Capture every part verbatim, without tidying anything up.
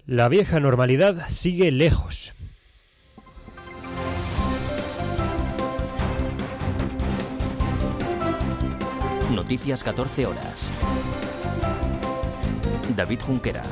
La vieja normalidad sigue lejos. Noticias catorce horas. David Junquera.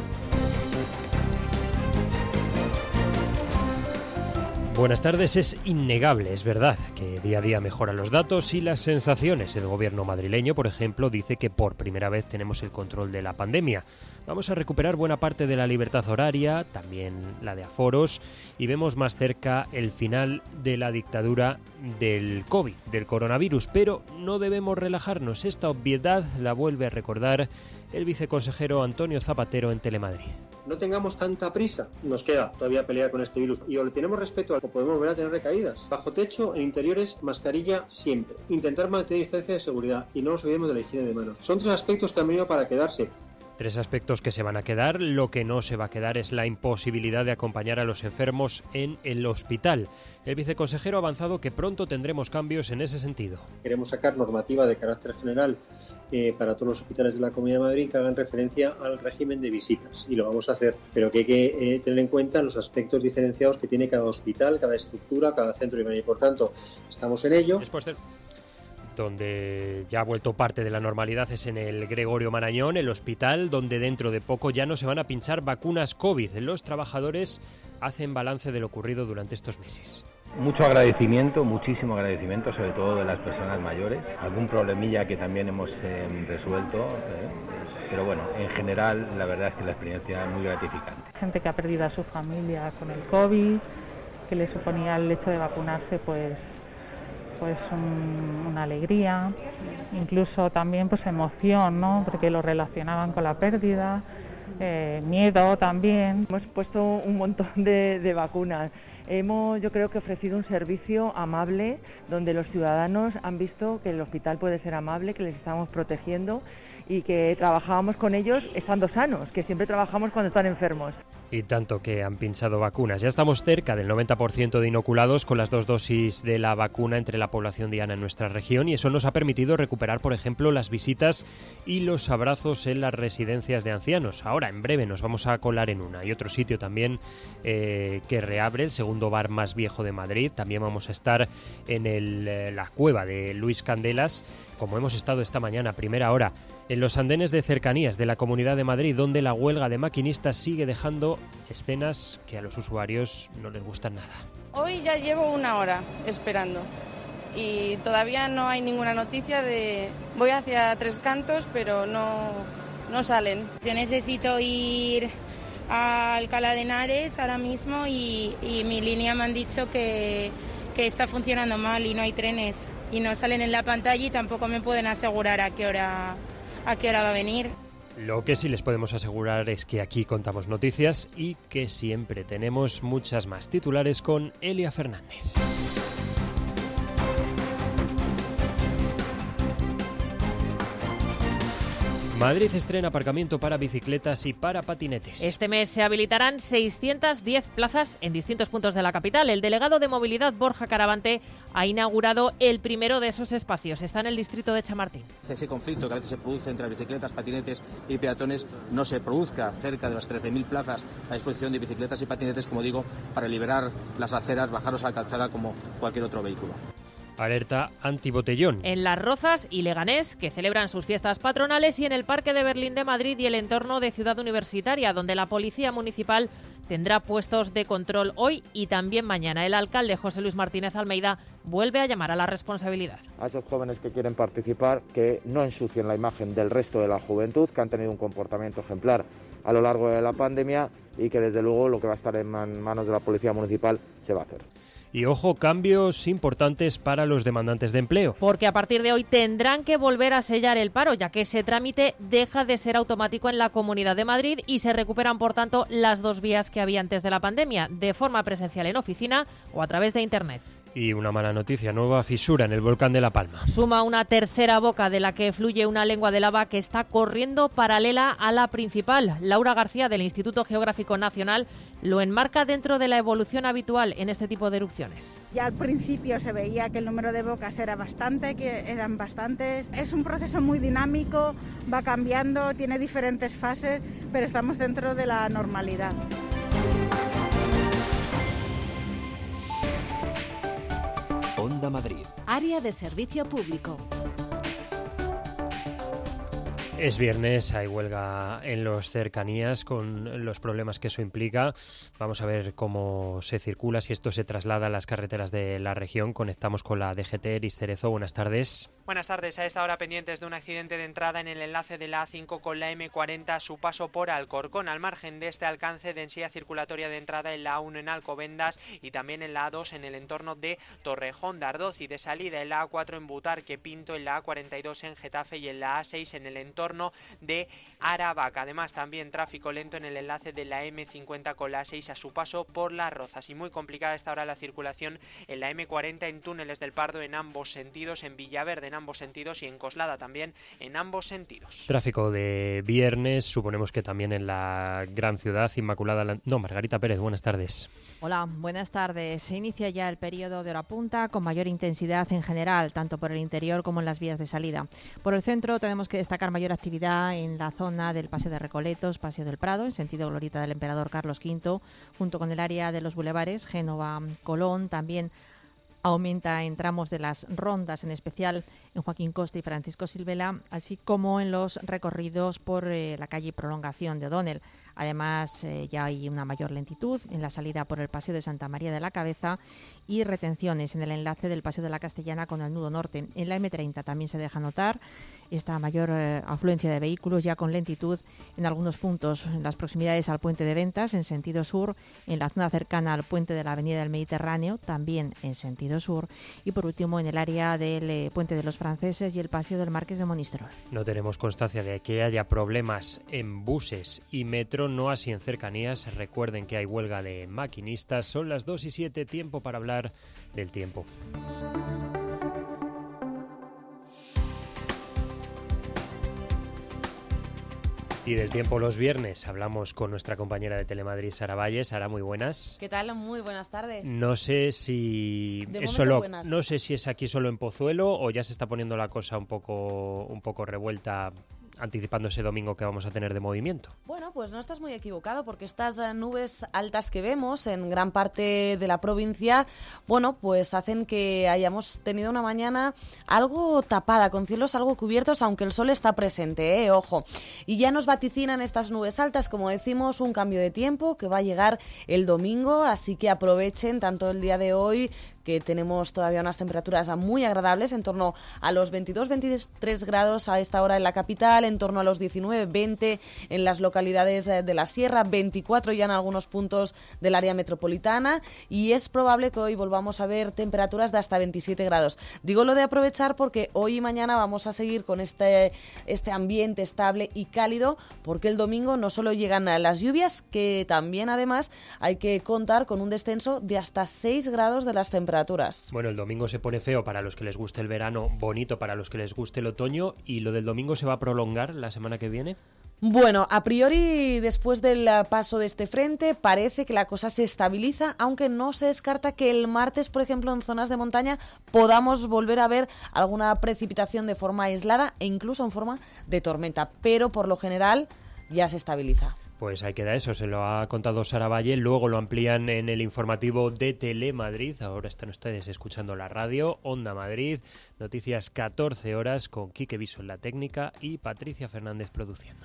Buenas tardes. Es innegable, es verdad, que día a día mejoran los datos y las sensaciones. El gobierno madrileño, por ejemplo, dice que por primera vez tenemos el control de la pandemia. Vamos a recuperar buena parte de la libertad horaria, también la de aforos, y vemos más cerca el final de la dictadura del COVID, del coronavirus. Pero no debemos relajarnos. Esta obviedad la vuelve a recordar el viceconsejero Antonio Zapatero en Telemadrid. No tengamos tanta prisa, nos queda todavía pelear con este virus y o le tenemos respeto o podemos volver a tener recaídas. Bajo techo, en interiores, mascarilla siempre. Intentar mantener distancia de seguridad y no nos olvidemos de la higiene de manos. Son tres aspectos que han venido para quedarse. Tres aspectos que se van a quedar. Lo que no se va a quedar es la imposibilidad de acompañar a los enfermos en el hospital. El viceconsejero ha avanzado que pronto tendremos cambios en ese sentido. Queremos sacar normativa de carácter general eh, para todos los hospitales de la Comunidad de Madrid que hagan referencia al régimen de visitas, y lo vamos a hacer, pero que hay que eh, tener en cuenta los aspectos diferenciados que tiene cada hospital, cada estructura, cada centro y por tanto estamos en ello. Después del... Donde ya ha vuelto parte de la normalidad es en el Gregorio Marañón, el hospital donde dentro de poco ya no se van a pinchar vacunas COVID. Los trabajadores hacen balance de lo ocurrido durante estos meses. Mucho agradecimiento, muchísimo agradecimiento, sobre todo de las personas mayores. Algún problemilla que también hemos eh, resuelto, eh, pero bueno, en general la verdad es que la experiencia es muy gratificante. Gente que ha perdido a su familia con el COVID, que le suponía el hecho de vacunarse, pues... pues un, una alegría, incluso también pues emoción, ¿no? Porque lo relacionaban con la pérdida, eh, miedo también. Hemos puesto un montón de, de vacunas. Hemos, yo creo que ofrecido un servicio amable donde los ciudadanos han visto que el hospital puede ser amable, que les estamos protegiendo y que trabajábamos con ellos estando sanos, que siempre trabajamos cuando están enfermos. Y tanto que han pinchado vacunas. Ya estamos cerca del noventa por ciento de inoculados con las dos dosis de la vacuna entre la población diana en nuestra región, y eso nos ha permitido recuperar, por ejemplo, las visitas y los abrazos en las residencias de ancianos. Ahora, en breve, nos vamos a colar en una. Y otro sitio también eh, que reabre, el segundo bar más viejo de Madrid. También vamos a estar en el, eh, la cueva de Luis Candelas, como hemos estado esta mañana a primera hora, en los andenes de cercanías de la Comunidad de Madrid, donde la huelga de maquinistas sigue dejando escenas que a los usuarios no les gustan nada. Hoy ya llevo una hora esperando y todavía no hay ninguna noticia de... Voy hacia Tres Cantos, pero no, no salen. Yo necesito ir a Alcalá de Henares ahora mismo y, y mi línea me han dicho que, que está funcionando mal y no hay trenes y no salen en la pantalla y tampoco me pueden asegurar a qué hora... ¿A qué hora va a venir? Lo que sí les podemos asegurar es que aquí contamos noticias y que siempre tenemos muchas más. Titulares con Elia Fernández. Madrid estrena aparcamiento para bicicletas y para patinetes. Este mes se habilitarán seiscientas diez plazas en distintos puntos de la capital. El delegado de Movilidad, Borja Caravante, ha inaugurado el primero de esos espacios. Está en el distrito de Chamartín. Ese conflicto que a veces se produce entre bicicletas, patinetes y peatones no se produzca. Cerca de las trece mil plazas a disposición de bicicletas y patinetes, como digo, para liberar las aceras, bajarlos a la calzada como cualquier otro vehículo. Alerta antibotellón. En Las Rozas y Leganés, que celebran sus fiestas patronales, y en el Parque de Berlín de Madrid y el entorno de Ciudad Universitaria, donde la Policía Municipal tendrá puestos de control hoy y también mañana. El alcalde José Luis Martínez Almeida vuelve a llamar a la responsabilidad. A esos jóvenes que quieren participar, que no ensucien la imagen del resto de la juventud, que han tenido un comportamiento ejemplar a lo largo de la pandemia y que desde luego lo que va a estar en manos de la Policía Municipal se va a hacer. Y ojo, cambios importantes para los demandantes de empleo. Porque a partir de hoy tendrán que volver a sellar el paro, ya que ese trámite deja de ser automático en la Comunidad de Madrid y se recuperan, por tanto, las dos vías que había antes de la pandemia, de forma presencial en oficina o a través de Internet. Y una mala noticia, nueva fisura en el volcán de La Palma. Suma una tercera boca de la que fluye una lengua de lava que está corriendo paralela a la principal. Laura García, del Instituto Geográfico Nacional, lo enmarca dentro de la evolución habitual en este tipo de erupciones. Ya al principio se veía que el número de bocas era bastante, que eran bastantes. Es un proceso muy dinámico, va cambiando, tiene diferentes fases, pero estamos dentro de la normalidad. Onda Madrid. Área de servicio público. Es viernes, hay huelga en los cercanías con los problemas que eso implica. Vamos a ver cómo se circula, si esto se traslada a las carreteras de la región. Conectamos con la D G T. Eris Cerezo, buenas tardes. Buenas tardes. A esta hora pendientes de un accidente de entrada en el enlace de la A cinco con la eme cuarenta a su paso por Alcorcón. Al margen de este alcance, densidad circulatoria de entrada en la A uno en Alcobendas y también en la A dos en el entorno de Torrejón de Ardoz, y de salida en la A cuatro en Butarque Pinto, en la A cuarenta y dos en Getafe y en la A seis en el entorno de Aravaca. Además, también tráfico lento en el enlace de la eme cincuenta con la A seis a su paso por Las Rozas, y muy complicada esta hora la circulación en la eme cuarenta en Túneles del Pardo en ambos sentidos, en Villaverde en ambos sentidos y en Coslada también en ambos sentidos. Tráfico de viernes, suponemos que también en la gran ciudad. Inmaculada, no, Margarita Pérez, buenas tardes. Hola, buenas tardes. Se inicia ya el periodo de hora punta con mayor intensidad en general, tanto por el interior como en las vías de salida. Por el centro tenemos que destacar mayor actividad en la zona del Paseo de Recoletos, Paseo del Prado, en sentido Glorieta del Emperador Carlos quinto, junto con el área de los bulevares Génova, Colón. También aumenta en tramos de las rondas, en especial en Joaquín Costa y Francisco Silvela, así como en los recorridos por eh, la calle Prolongación de O'Donnell. Además, eh, ya hay una mayor lentitud en la salida por el Paseo de Santa María de la Cabeza y retenciones en el enlace del Paseo de la Castellana con el nudo norte. En la eme treinta también se deja notar esta mayor eh, afluencia de vehículos, ya con lentitud en algunos puntos, en las proximidades al Puente de Ventas, en sentido sur, en la zona cercana al puente de la Avenida del Mediterráneo, también en sentido sur, y por último en el área del eh, Puente de los Franceses y el Paseo del Marqués de Monistrol. No tenemos constancia de que haya problemas en buses y metro, no así en cercanías. Recuerden que hay huelga de maquinistas. Son las dos y siete, tiempo para hablar del tiempo. Y del tiempo los viernes hablamos con nuestra compañera de Telemadrid, Sara Valle. Sara, muy buenas. ¿Qué tal? Muy buenas tardes. No sé si de es momento solo, buenas. no sé si es aquí solo en Pozuelo o ya se está poniendo la cosa un poco, un poco revuelta, anticipando ese domingo que vamos a tener de movimiento. Bueno, pues no estás muy equivocado, porque estas nubes altas que vemos en gran parte de la provincia, bueno, pues hacen que hayamos tenido una mañana algo tapada, con cielos algo cubiertos, aunque el sol está presente, ¿eh? Ojo. Y ya nos vaticinan estas nubes altas, como decimos, un cambio de tiempo que va a llegar el domingo, así que aprovechen tanto el día de hoy, que tenemos todavía unas temperaturas muy agradables, en torno a los veintidós veintitrés grados a esta hora en la capital, en torno a los diecinueve veinte en las localidades de la sierra, veinticuatro ya en algunos puntos del área metropolitana, y es probable que hoy volvamos a ver temperaturas de hasta veintisiete grados. Digo lo de aprovechar porque hoy y mañana vamos a seguir con este, este ambiente estable y cálido, porque el domingo no solo llegan las lluvias, que también además hay que contar con un descenso de hasta seis grados de las temperaturas. Bueno, el domingo se pone feo para los que les guste el verano, bonito para los que les guste el otoño. ¿Y lo del domingo se va a prolongar la semana que viene? Bueno, a priori, después del paso de este frente, parece que la cosa se estabiliza, aunque no se descarta que el martes, por ejemplo, en zonas de montaña, podamos volver a ver alguna precipitación de forma aislada e incluso en forma de tormenta, pero por lo general ya se estabiliza. Pues ahí queda eso, se lo ha contado Sara Valle, luego lo amplían en el informativo de Telemadrid. Ahora están ustedes escuchando la radio, Onda Madrid, noticias catorce horas con Quique Viso en la técnica y Patricia Fernández produciendo.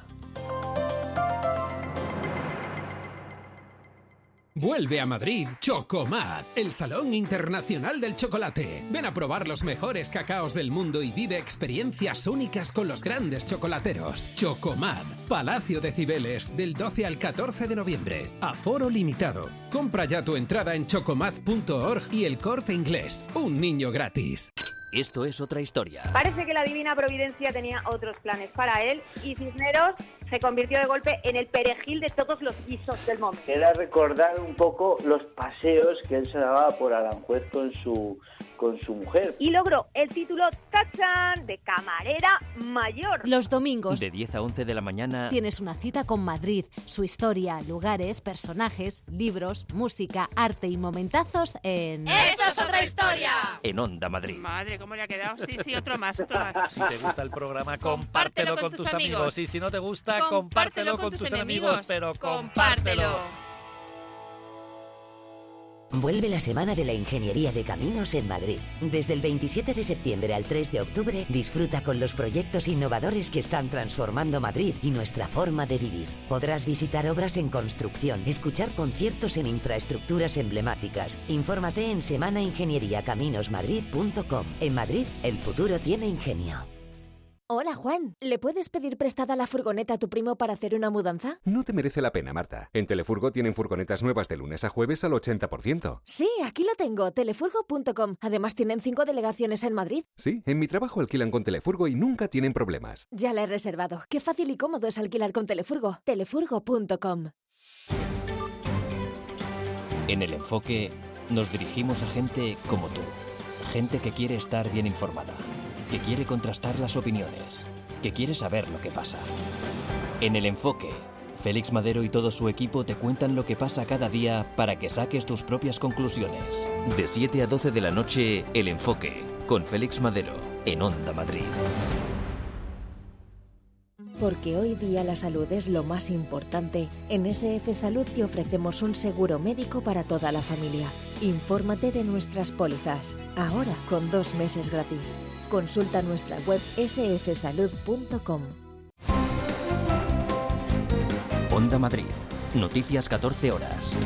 Vuelve a Madrid Chocomad, el Salón Internacional del Chocolate. Ven a probar los mejores cacaos del mundo y vive experiencias únicas con los grandes chocolateros. Chocomad, Palacio de Cibeles, del doce al catorce de noviembre. Aforo limitado. Compra ya tu entrada en chocomad punto org y El Corte Inglés. Un niño gratis. Esto es otra historia. Parece que la divina providencia tenía otros planes para él y Cisneros se convirtió de golpe en el perejil de todos los guisos del momento. Era recordar un poco los paseos que él se daba por Aranjuez con su, con su mujer. Y logró el título ¡tachán! De camarera mayor. Los domingos De diez a once de la mañana tienes una cita con Madrid, su historia, lugares, personajes, libros, música, arte y momentazos en... ¡Esto es otra historia! en Onda Madrid. Madre, ¿cómo le ha quedado? Sí, sí, otro más, otro más. Si te gusta el programa, compártelo con tus amigos. Y si no te gusta, compártelo con tus enemigos, pero compártelo. Vuelve la Semana de la Ingeniería de Caminos en Madrid. Desde el veintisiete de septiembre al tres de octubre, disfruta con los proyectos innovadores que están transformando Madrid y nuestra forma de vivir. Podrás visitar obras en construcción, escuchar conciertos en infraestructuras emblemáticas. Infórmate en semana ingeniería caminos madrid punto com. En Madrid, el futuro tiene ingenio. Hola, Juan. ¿Le puedes pedir prestada la furgoneta a tu primo para hacer una mudanza? No te merece la pena, Marta. En Telefurgo tienen furgonetas nuevas de lunes a jueves al ochenta por ciento. Sí, aquí lo tengo, telefurgo punto com. Además tienen cinco delegaciones en Madrid. Sí, en mi trabajo alquilan con Telefurgo y nunca tienen problemas. Ya la he reservado. Qué fácil y cómodo es alquilar con Telefurgo. telefurgo punto com. En El Enfoque nos dirigimos a gente como tú. Gente que quiere estar bien informada, que quiere contrastar las opiniones, que quiere saber lo que pasa. En El Enfoque, Félix Madero y todo su equipo te cuentan lo que pasa cada día para que saques tus propias conclusiones. De siete a doce de la noche, El Enfoque, con Félix Madero, en Onda Madrid. Porque hoy día la salud es lo más importante, en S F Salud te ofrecemos un seguro médico para toda la familia. Infórmate de nuestras pólizas, ahora con dos meses gratis. Consulta nuestra web ese efe salud punto com. Onda Madrid. Noticias catorce horas.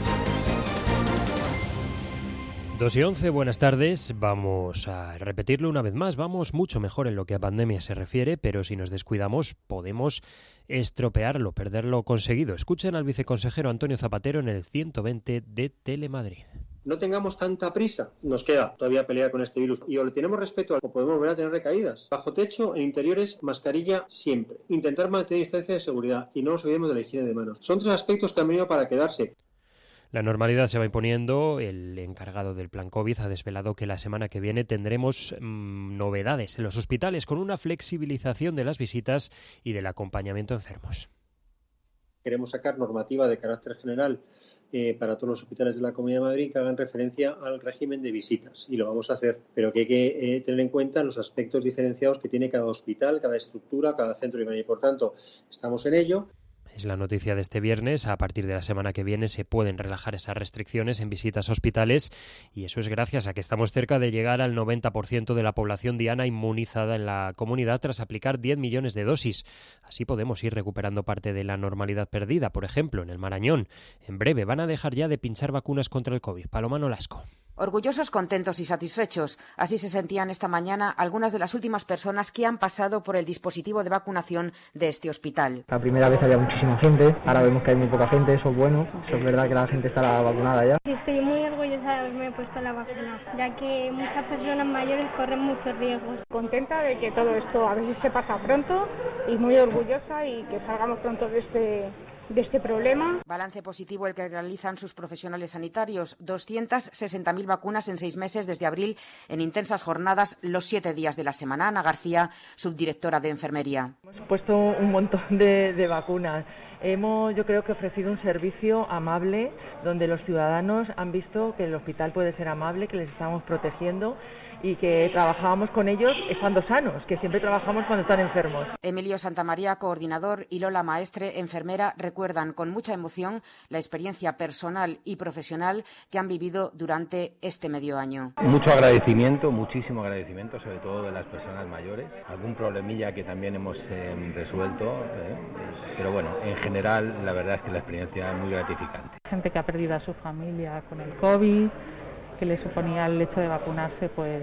dos y once, buenas tardes. Vamos a repetirlo una vez más. Vamos mucho mejor en lo que a pandemia se refiere, pero si nos descuidamos podemos estropearlo, perder lo conseguido. Escuchen al viceconsejero Antonio Zapatero en el ciento veinte de Telemadrid. No tengamos tanta prisa, nos queda todavía pelear con este virus y o le tenemos respeto o podemos volver a tener recaídas. Bajo techo, en interiores, mascarilla siempre. Intentar mantener distancia de seguridad y no nos olvidemos de la higiene de manos. Son tres aspectos que han venido para quedarse. La normalidad se va imponiendo. El encargado del plan COVID ha desvelado que la semana que viene tendremos mmm, novedades en los hospitales con una flexibilización de las visitas y del acompañamiento a enfermos. Queremos sacar normativa de carácter general eh, para todos los hospitales de la Comunidad de Madrid que hagan referencia al régimen de visitas y lo vamos a hacer, pero que hay que eh, tener en cuenta los aspectos diferenciados que tiene cada hospital, cada estructura, cada centro y por tanto estamos en ello. Es la noticia de este viernes. A partir de la semana que viene se pueden relajar esas restricciones en visitas a hospitales y eso es gracias a que estamos cerca de llegar al noventa por ciento de la población diana inmunizada en la comunidad tras aplicar diez millones de dosis. Así podemos ir recuperando parte de la normalidad perdida. Por ejemplo, en el Marañón, en breve van a dejar ya de pinchar vacunas contra el COVID. Paloma Nolasco. Orgullosos, contentos y satisfechos. Así se sentían esta mañana algunas de las últimas personas que han pasado por el dispositivo de vacunación de este hospital. La primera vez había muchísima gente, ahora vemos que hay muy poca gente, eso es bueno, eso es verdad que la gente estará vacunada ya. Estoy muy orgullosa de haberme puesto la vacuna, ya que muchas personas mayores corren muchos riesgos. Contenta de que todo esto a ver si se pasa pronto y muy orgullosa y que salgamos pronto de este... de este problema. Balance positivo el que realizan sus profesionales sanitarios. doscientas sesenta mil vacunas en seis meses desde abril en intensas jornadas los siete días de la semana. Ana García, subdirectora de Enfermería. Hemos puesto un montón de, de vacunas. Hemos, yo creo que ofrecido un servicio amable donde los ciudadanos han visto que el hospital puede ser amable, que les estamos protegiendo y que trabajábamos con ellos estando sanos, que siempre trabajamos cuando están enfermos. Emilio Santamaría, coordinador, y Lola Maestre, enfermera, recuerdan con mucha emoción la experiencia personal y profesional que han vivido durante este medio año. Mucho agradecimiento, muchísimo agradecimiento, sobre todo de las personas mayores. Algún problemilla que también hemos eh, resuelto, eh, pero bueno, en general la verdad es que la experiencia es muy gratificante. Gente que ha perdido a su familia con el COVID, que le suponía el hecho de vacunarse pues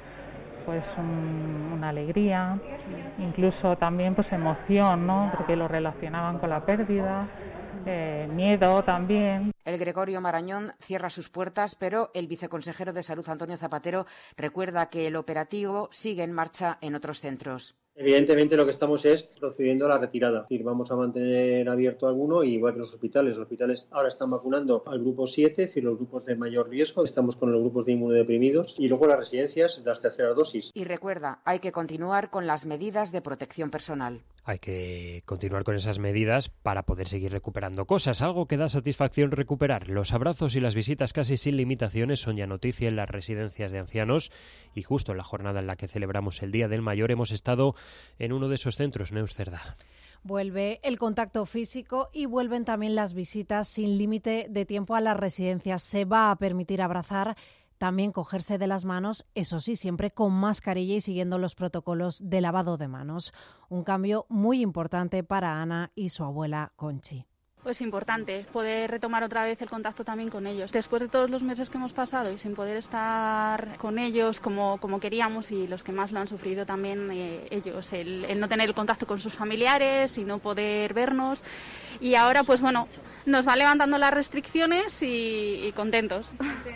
pues un, una alegría, incluso también pues emoción, ¿no? Porque lo relacionaban con la pérdida eh, miedo también. El Gregorio Marañón cierra sus puertas, pero el viceconsejero de Salud, Antonio Zapatero, recuerda que el operativo sigue en marcha en otros centros. Evidentemente lo que estamos es procediendo a la retirada. Es decir, vamos a mantener abierto alguno, y igual que los hospitales. Los hospitales ahora están vacunando al grupo siete, es decir, los grupos de mayor riesgo. Estamos con los grupos de inmunodeprimidos, y luego las residencias, las terceras dosis. Y recuerda, hay que continuar con las medidas de protección personal. Hay que continuar con esas medidas para poder seguir recuperando cosas. Algo que da satisfacción recuperar. Los abrazos y las visitas casi sin limitaciones son ya noticia en las residencias de ancianos, y justo en la jornada en la que celebramos el Día del Mayor hemos estado en uno de esos centros, Neus Cerdá. Vuelve el contacto físico y vuelven también las visitas sin límite de tiempo a las residencias. Se va a permitir abrazar, también cogerse de las manos, eso sí, siempre con mascarilla y siguiendo los protocolos de lavado de manos. Un cambio muy importante para Ana y su abuela Conchi. Pues importante, poder retomar otra vez el contacto también con ellos. Después de todos los meses que hemos pasado y sin poder estar con ellos como, como queríamos, y los que más lo han sufrido también eh, ellos, el, el no tener el contacto con sus familiares y no poder vernos. Y ahora, pues bueno, nos van levantando las restricciones y, y contentos.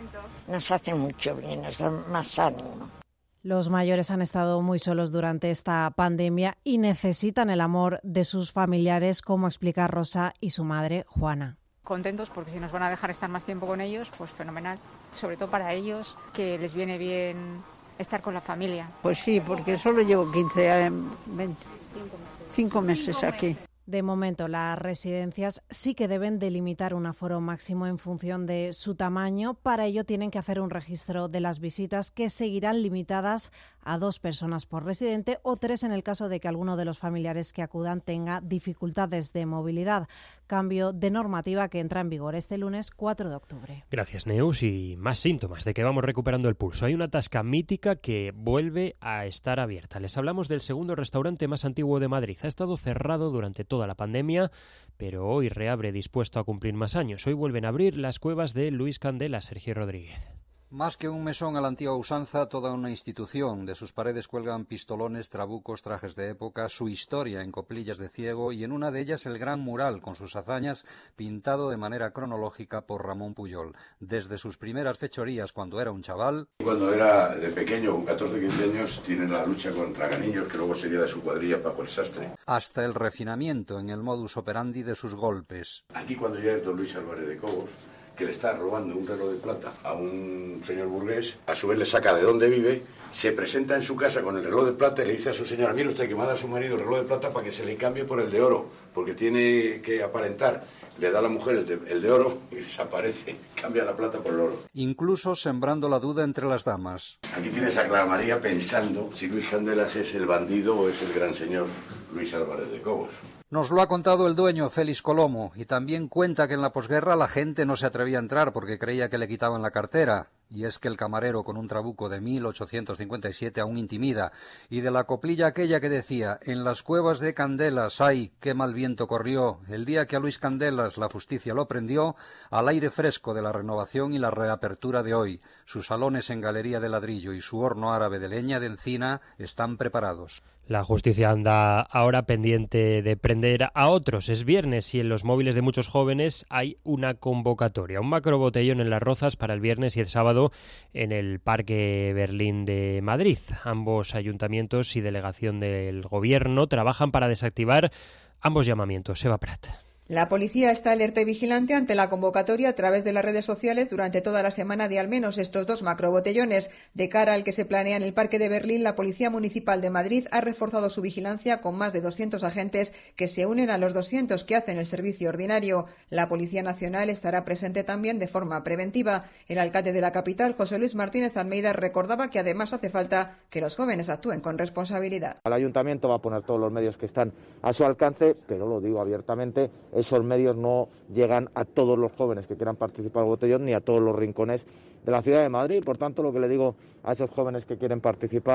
Nos hace mucho bien, nos da más ánimo. Los mayores han estado muy solos durante esta pandemia y necesitan el amor de sus familiares, como explica Rosa y su madre, Juana. Contentos porque si nos van a dejar estar más tiempo con ellos, pues fenomenal. Sobre todo para ellos, que les viene bien estar con la familia. Pues sí, porque solo llevo quince, veinte, cinco meses aquí. De momento, las residencias sí que deben delimitar un aforo máximo en función de su tamaño. Para ello tienen que hacer un registro de las visitas, que seguirán limitadas a dos personas por residente o tres en el caso de que alguno de los familiares que acudan tenga dificultades de movilidad. Cambio de normativa que entra en vigor este lunes cuatro de octubre. Gracias, Neus. Y más síntomas de que vamos recuperando el pulso. Hay una tasca mítica que vuelve a estar abierta. Les hablamos del segundo restaurante más antiguo de Madrid. Ha estado cerrado durante toda la pandemia, pero hoy reabre dispuesto a cumplir más años. Hoy vuelven a abrir las cuevas de Luis Candela. Sergio Rodríguez. Más que un mesón a la antigua usanza, toda una institución. De sus paredes cuelgan pistolones, trabucos, trajes de época, su historia en coplillas de ciego, y en una de ellas el gran mural con sus hazañas pintado de manera cronológica por Ramón Puyol. Desde sus primeras fechorías cuando era un chaval. Cuando era de pequeño, con catorce o quince años, tiene la lucha contra Ganiños, que luego sería de su cuadrilla Paco el Sastre. Hasta el refinamiento en el modus operandi de sus golpes. Aquí cuando ya es don Luis Álvarez de Cobos, que le está robando un reloj de plata a un señor burgués, a su vez le saca de dónde vive, se presenta en su casa con el reloj de plata y le dice a su señora: mire usted que me ha dado a su marido el reloj de plata para que se le cambie por el de oro, porque tiene que aparentar. Le da a la mujer el de, el de oro y desaparece, cambia la plata por el oro. Incluso sembrando la duda entre las damas. Aquí tienes a Clara María pensando si Luis Candelas es el bandido o es el gran señor Luis Álvarez de Cobos. Nos lo ha contado el dueño, Félix Colomo, y también cuenta que en la posguerra la gente no se atrevía a entrar porque creía que le quitaban la cartera. Y es que el camarero con un trabuco de mil ochocientos cincuenta y siete aún intimida. Y de la coplilla aquella que decía: en las cuevas de Candelas, ¡ay, qué mal viento corrió! El día que a Luis Candelas la justicia lo prendió, al aire fresco de la renovación y la reapertura de hoy. Sus salones en galería de ladrillo y su horno árabe de leña de encina están preparados. La justicia anda ahora pendiente de prender a otros. Es viernes y en los móviles de muchos jóvenes hay una convocatoria. Un macrobotellón en Las Rozas para el viernes y el sábado en el Parque Berlín de Madrid. Ambos ayuntamientos y delegación del Gobierno trabajan para desactivar ambos llamamientos. Eva Prat. La policía está alerta y vigilante ante la convocatoria a través de las redes sociales durante toda la semana de al menos estos dos macrobotellones. De cara al que se planea en el Parque de Berlín, la Policía Municipal de Madrid ha reforzado su vigilancia con más de doscientos agentes que se unen a los doscientos que hacen el servicio ordinario. La Policía Nacional estará presente también de forma preventiva. El alcalde de la capital, José Luis Martínez Almeida, recordaba que además hace falta que los jóvenes actúen con responsabilidad. El ayuntamiento va a poner todos los medios que están a su alcance, pero lo digo abiertamente, esos medios no llegan a todos los jóvenes que quieran participar del botellón ni a todos los rincones de la ciudad de Madrid. Por tanto, lo que le digo a esos jóvenes que quieren participar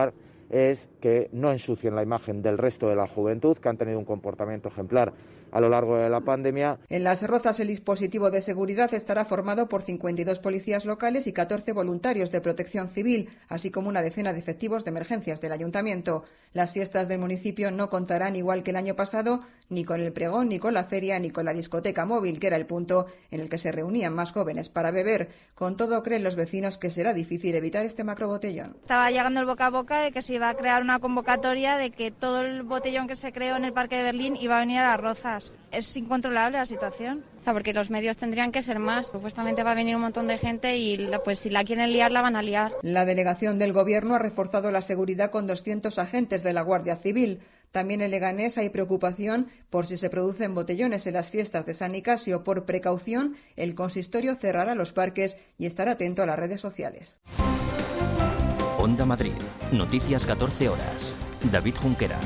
es que no ensucien la imagen del resto de la juventud, que han tenido un comportamiento ejemplar a lo largo de la pandemia. En Las Rozas el dispositivo de seguridad estará formado por cincuenta y dos policías locales y catorce voluntarios de protección civil, así como una decena de efectivos de emergencias del ayuntamiento. Las fiestas del municipio no contarán, igual que el año pasado, ni con el pregón, ni con la feria, ni con la discoteca móvil, que era el punto en el que se reunían más jóvenes para beber. Con todo, creen los vecinos que será difícil evitar este macrobotellón. Estaba llegando el boca a boca de que se iba a crear una convocatoria de que todo el botellón que se creó en el Parque de Berlín iba a venir a Las Rozas. Es incontrolable la situación. O sea, porque los medios tendrían que ser más. Supuestamente va a venir un montón de gente y pues si la quieren liar, la van a liar. La delegación del Gobierno ha reforzado la seguridad con doscientos agentes de la Guardia Civil. También en Leganés hay preocupación por si se producen botellones en las fiestas de San Nicasio. Por precaución, el consistorio cerrará los parques y estará atento a las redes sociales. Onda Madrid. Noticias catorce horas. David Junquera.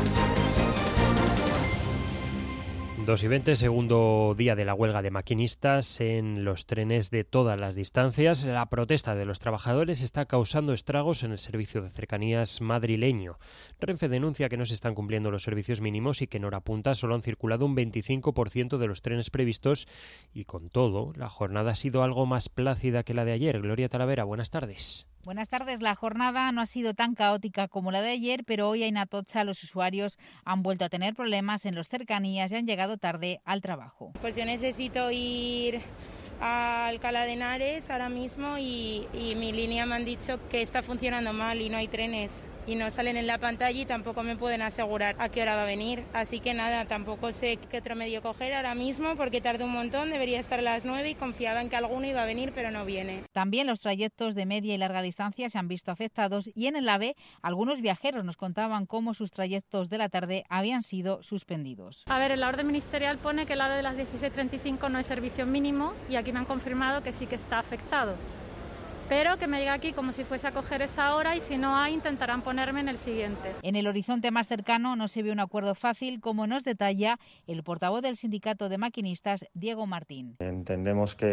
dos y veinte, segundo día de la huelga de maquinistas en los trenes de todas las distancias. La protesta de los trabajadores está causando estragos en el servicio de cercanías madrileño. Renfe denuncia que no se están cumpliendo los servicios mínimos y que en hora punta solo han circulado un veinticinco por ciento de los trenes previstos y con todo, la jornada ha sido algo más plácida que la de ayer. Gloria Talavera, buenas tardes. Buenas tardes. La jornada no ha sido tan caótica como la de ayer, pero hoy en Atocha los usuarios han vuelto a tener problemas en los cercanías y han llegado tarde al trabajo. Pues yo necesito ir a Alcalá de Henares ahora mismo y, y mi línea me han dicho que está funcionando mal y no hay trenes. Y no salen en la pantalla y tampoco me pueden asegurar a qué hora va a venir. Así que nada, tampoco sé qué otro medio coger ahora mismo porque tarde un montón, debería estar a las nueve y confiaba en que alguno iba a venir, pero no viene. También los trayectos de media y larga distancia se han visto afectados y en el AVE algunos viajeros nos contaban cómo sus trayectos de la tarde habían sido suspendidos. A ver, en la orden ministerial pone que el AVE de las dieciséis treinta y cinco no es servicio mínimo y aquí me han confirmado que sí que está afectado. Pero que me diga aquí como si fuese a coger esa hora y si no hay intentarán ponerme en el siguiente. En el horizonte más cercano no se ve un acuerdo fácil, como nos detalla el portavoz del sindicato de maquinistas, Diego Martín. Entendemos que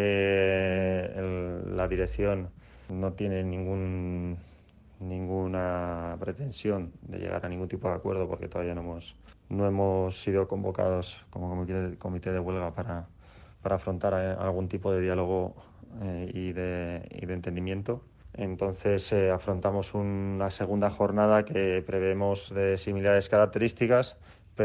el, la dirección no tiene ningún, ninguna pretensión de llegar a ningún tipo de acuerdo porque todavía no hemos, no hemos sido convocados como comité, comité de huelga para, para afrontar algún tipo de diálogo Eh, y, de, y de entendimiento. Entonces eh, afrontamos una segunda jornada que prevemos de similares características,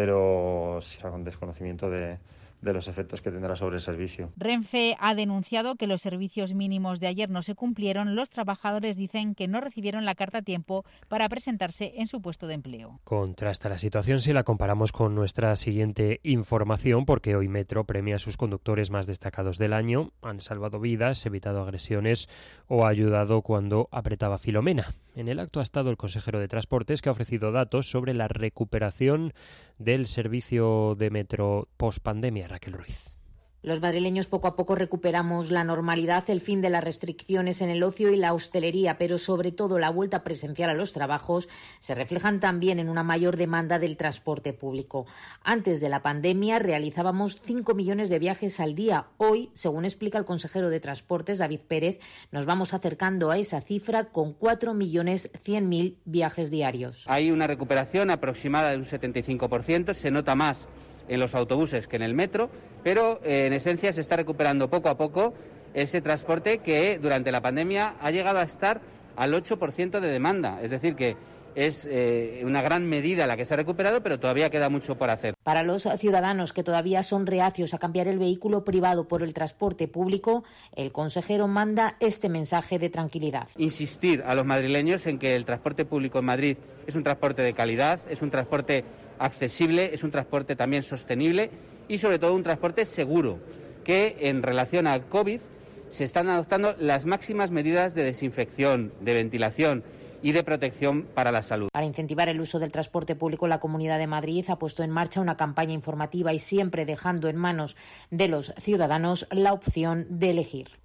pero con desconocimiento de, de los efectos que tendrá sobre el servicio. Renfe ha denunciado que los servicios mínimos de ayer no se cumplieron. Los trabajadores dicen que no recibieron la carta a tiempo para presentarse en su puesto de empleo. Contrasta la situación si la comparamos con nuestra siguiente información, porque hoy Metro premia a sus conductores más destacados del año. Han salvado vidas, evitado agresiones o ayudado cuando apretaba Filomena. En el acto ha estado el consejero de Transportes, que ha ofrecido datos sobre la recuperación del servicio de Metro post-pandemia. Raquel Ruiz. Los madrileños poco a poco recuperamos la normalidad, el fin de las restricciones en el ocio y la hostelería, pero sobre todo la vuelta presencial a los trabajos se reflejan también en una mayor demanda del transporte público. Antes de la pandemia realizábamos cinco millones de viajes al día. Hoy, según explica el consejero de Transportes, David Pérez, nos vamos acercando a esa cifra con cuatro millones cien mil viajes diarios. Hay una recuperación aproximada de un setenta y cinco por ciento, se nota más en los autobuses que en el metro, pero eh, en esencia se está recuperando poco a poco ese transporte que durante la pandemia ha llegado a estar al ocho por ciento de demanda, es decir que es eh, una gran medida la que se ha recuperado, pero todavía queda mucho por hacer. Para los ciudadanos que todavía son reacios a cambiar el vehículo privado por el transporte público, el consejero manda este mensaje de tranquilidad. Insistir a los madrileños en que el transporte público en Madrid es un transporte de calidad, es un transporte accesible, es un transporte también sostenible y sobre todo un transporte seguro, que en relación al COVID se están adoptando las máximas medidas de desinfección, de ventilación y de protección para la salud. Para incentivar el uso del transporte público, la Comunidad de Madrid ha puesto en marcha una campaña informativa y siempre dejando en manos de los ciudadanos la opción de elegir.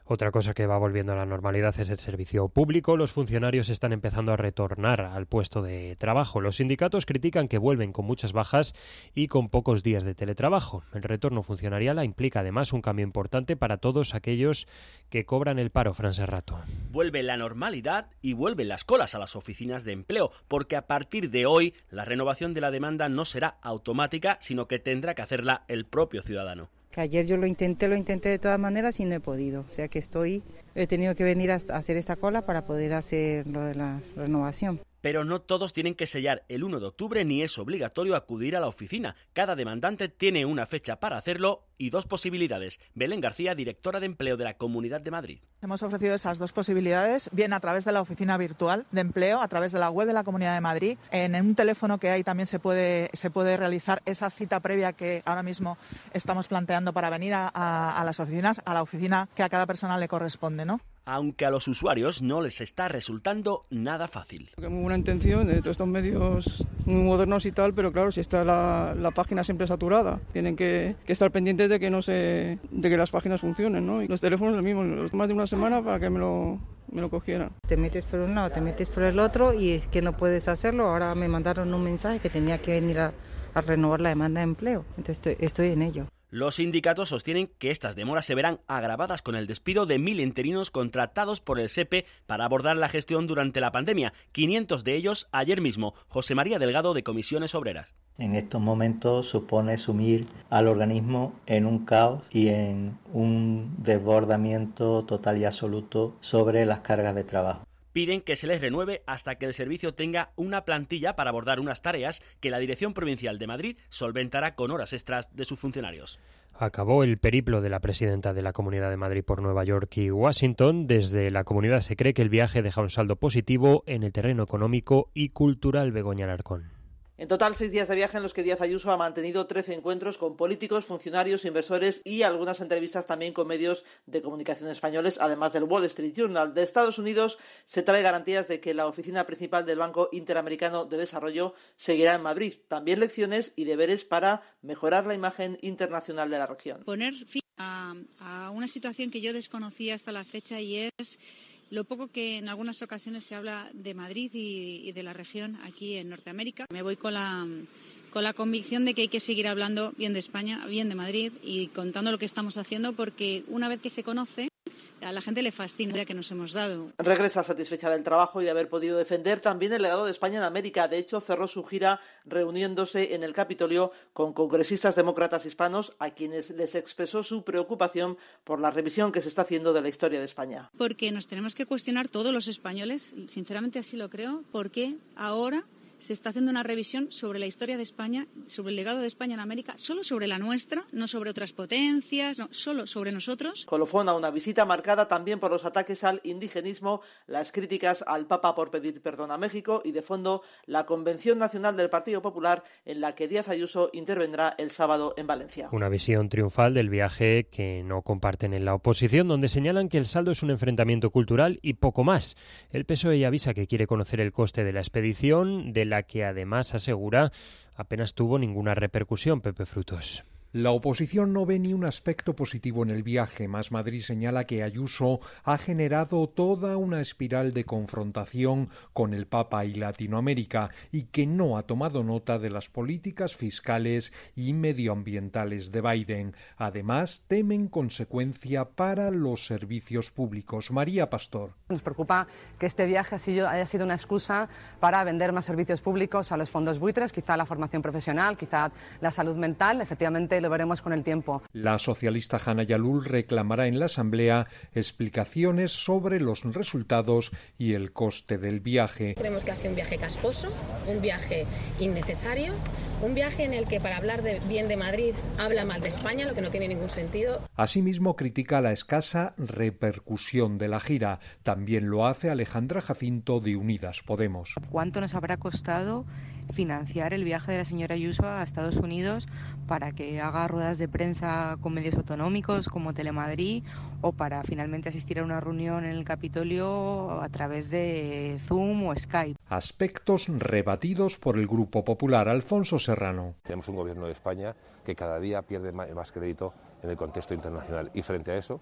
Otra cosa que va volviendo a la normalidad es el servicio público. Los funcionarios están empezando a retornar al puesto de trabajo. Los sindicatos critican que vuelven con muchas bajas y con pocos días de teletrabajo. El retorno funcionarial implica además un cambio importante para todos aquellos que cobran el paro. Fran Serrato. Vuelve la normalidad y vuelven las colas a las oficinas de empleo, porque a partir de hoy la renovación de la demanda no será automática, sino que tendrá que hacerla el propio ciudadano. Que ayer yo lo intenté, lo intenté de todas maneras y no he podido. O sea que estoy, he tenido que venir a hacer esta cola para poder hacer lo de la renovación. Pero no todos tienen que sellar el uno de octubre ni es obligatorio acudir a la oficina. Cada demandante tiene una fecha para hacerlo y dos posibilidades. Belén García, directora de Empleo de la Comunidad de Madrid. Hemos ofrecido esas dos posibilidades, bien a través de la oficina virtual de empleo, a través de la web de la Comunidad de Madrid. En un teléfono que hay también se puede, se puede realizar esa cita previa que ahora mismo estamos planteando para venir a, a, a las oficinas, a la oficina que a cada persona le corresponde, ¿no? Aunque a los usuarios no les está resultando nada fácil. Muy buena intención de todos estos medios muy modernos y tal, pero claro, si está la, la página siempre saturada, tienen que, que estar pendientes de que no se, de que las páginas funcionen, ¿no? Y los teléfonos lo mismo, más de una semana para que me lo, me lo cogieran. Te metes por un lado, te metes por el otro y es que no puedes hacerlo. Ahora me mandaron un mensaje que tenía que venir a, a renovar la demanda de empleo, entonces estoy, estoy en ello. Los sindicatos sostienen que estas demoras se verán agravadas con el despido de mil interinos contratados por el S E P E para abordar la gestión durante la pandemia, quinientos de ellos ayer mismo. José María Delgado, de Comisiones Obreras. En estos momentos supone sumir al organismo en un caos y en un desbordamiento total y absoluto sobre las cargas de trabajo. Piden que se les renueve hasta que el servicio tenga una plantilla para abordar unas tareas que la Dirección Provincial de Madrid solventará con horas extras de sus funcionarios. Acabó el periplo de la presidenta de la Comunidad de Madrid por Nueva York y Washington. Desde la comunidad se cree que el viaje deja un saldo positivo en el terreno económico y cultural. Begoña Alarcón. En total, seis días de viaje en los que Díaz Ayuso ha mantenido trece encuentros con políticos, funcionarios, inversores y algunas entrevistas también con medios de comunicación españoles, además del Wall Street Journal. De Estados Unidos se trae garantías de que la oficina principal del Banco Interamericano de Desarrollo seguirá en Madrid. También lecciones y deberes para mejorar la imagen internacional de la región. Poner fin a, a una situación que yo desconocía hasta la fecha y es lo poco que en algunas ocasiones se habla de Madrid y, y de la región aquí en Norteamérica. Me voy con la, con la convicción de que hay que seguir hablando bien de España, bien de Madrid y contando lo que estamos haciendo, porque una vez que se conoce, a la gente le fascina la que nos hemos dado. Regresa satisfecha del trabajo y de haber podido defender también el legado de España en América. De hecho, cerró su gira reuniéndose en el Capitolio con congresistas demócratas hispanos a quienes les expresó su preocupación por la revisión que se está haciendo de la historia de España. Porque nos tenemos que cuestionar todos los españoles, sinceramente así lo creo, porque ahora se está haciendo una revisión sobre la historia de España, sobre el legado de España en América, solo sobre la nuestra, no sobre otras potencias, no, solo sobre nosotros. Colofón a una visita marcada también por los ataques al indigenismo, las críticas al Papa por pedir perdón a México y de fondo la Convención Nacional del Partido Popular en la que Díaz Ayuso intervendrá el sábado en Valencia. Una visión triunfal del viaje que no comparten en la oposición, donde señalan que el saldo es un enfrentamiento cultural y poco más. El P S O E avisa que quiere conocer el coste de la expedición, de la que además asegura apenas tuvo ninguna repercusión. Pepe Frutos. La oposición no ve ni un aspecto positivo en el viaje. Más Madrid señala que Ayuso ha generado toda una espiral de confrontación con el Papa y Latinoamérica y que no ha tomado nota de las políticas fiscales y medioambientales de Biden. Además, temen consecuencia para los servicios públicos. María Pastor. Nos preocupa que este viaje haya sido una excusa para vender más servicios públicos a los fondos buitres, quizá la formación profesional, quizá la salud mental. Efectivamente, lo veremos con el tiempo. La socialista Hanna Yalul reclamará en la Asamblea explicaciones sobre los resultados y el coste del viaje. Creemos que ha sido un viaje casposo, un viaje innecesario, un viaje en el que para hablar de bien de Madrid habla mal de España, lo que no tiene ningún sentido. Asimismo, critica la escasa repercusión de la gira. También lo hace Alejandra Jacinto de Unidas Podemos. ¿Cuánto nos habrá costado financiar el viaje de la señora Ayuso a Estados Unidos para que haga ruedas de prensa con medios autonómicos como Telemadrid o para finalmente asistir a una reunión en el Capitolio a través de Zoom o Skype? Aspectos rebatidos por el Grupo Popular. Alfonso Serrano. Tenemos un gobierno de España que cada día pierde más crédito en el contexto internacional y frente a eso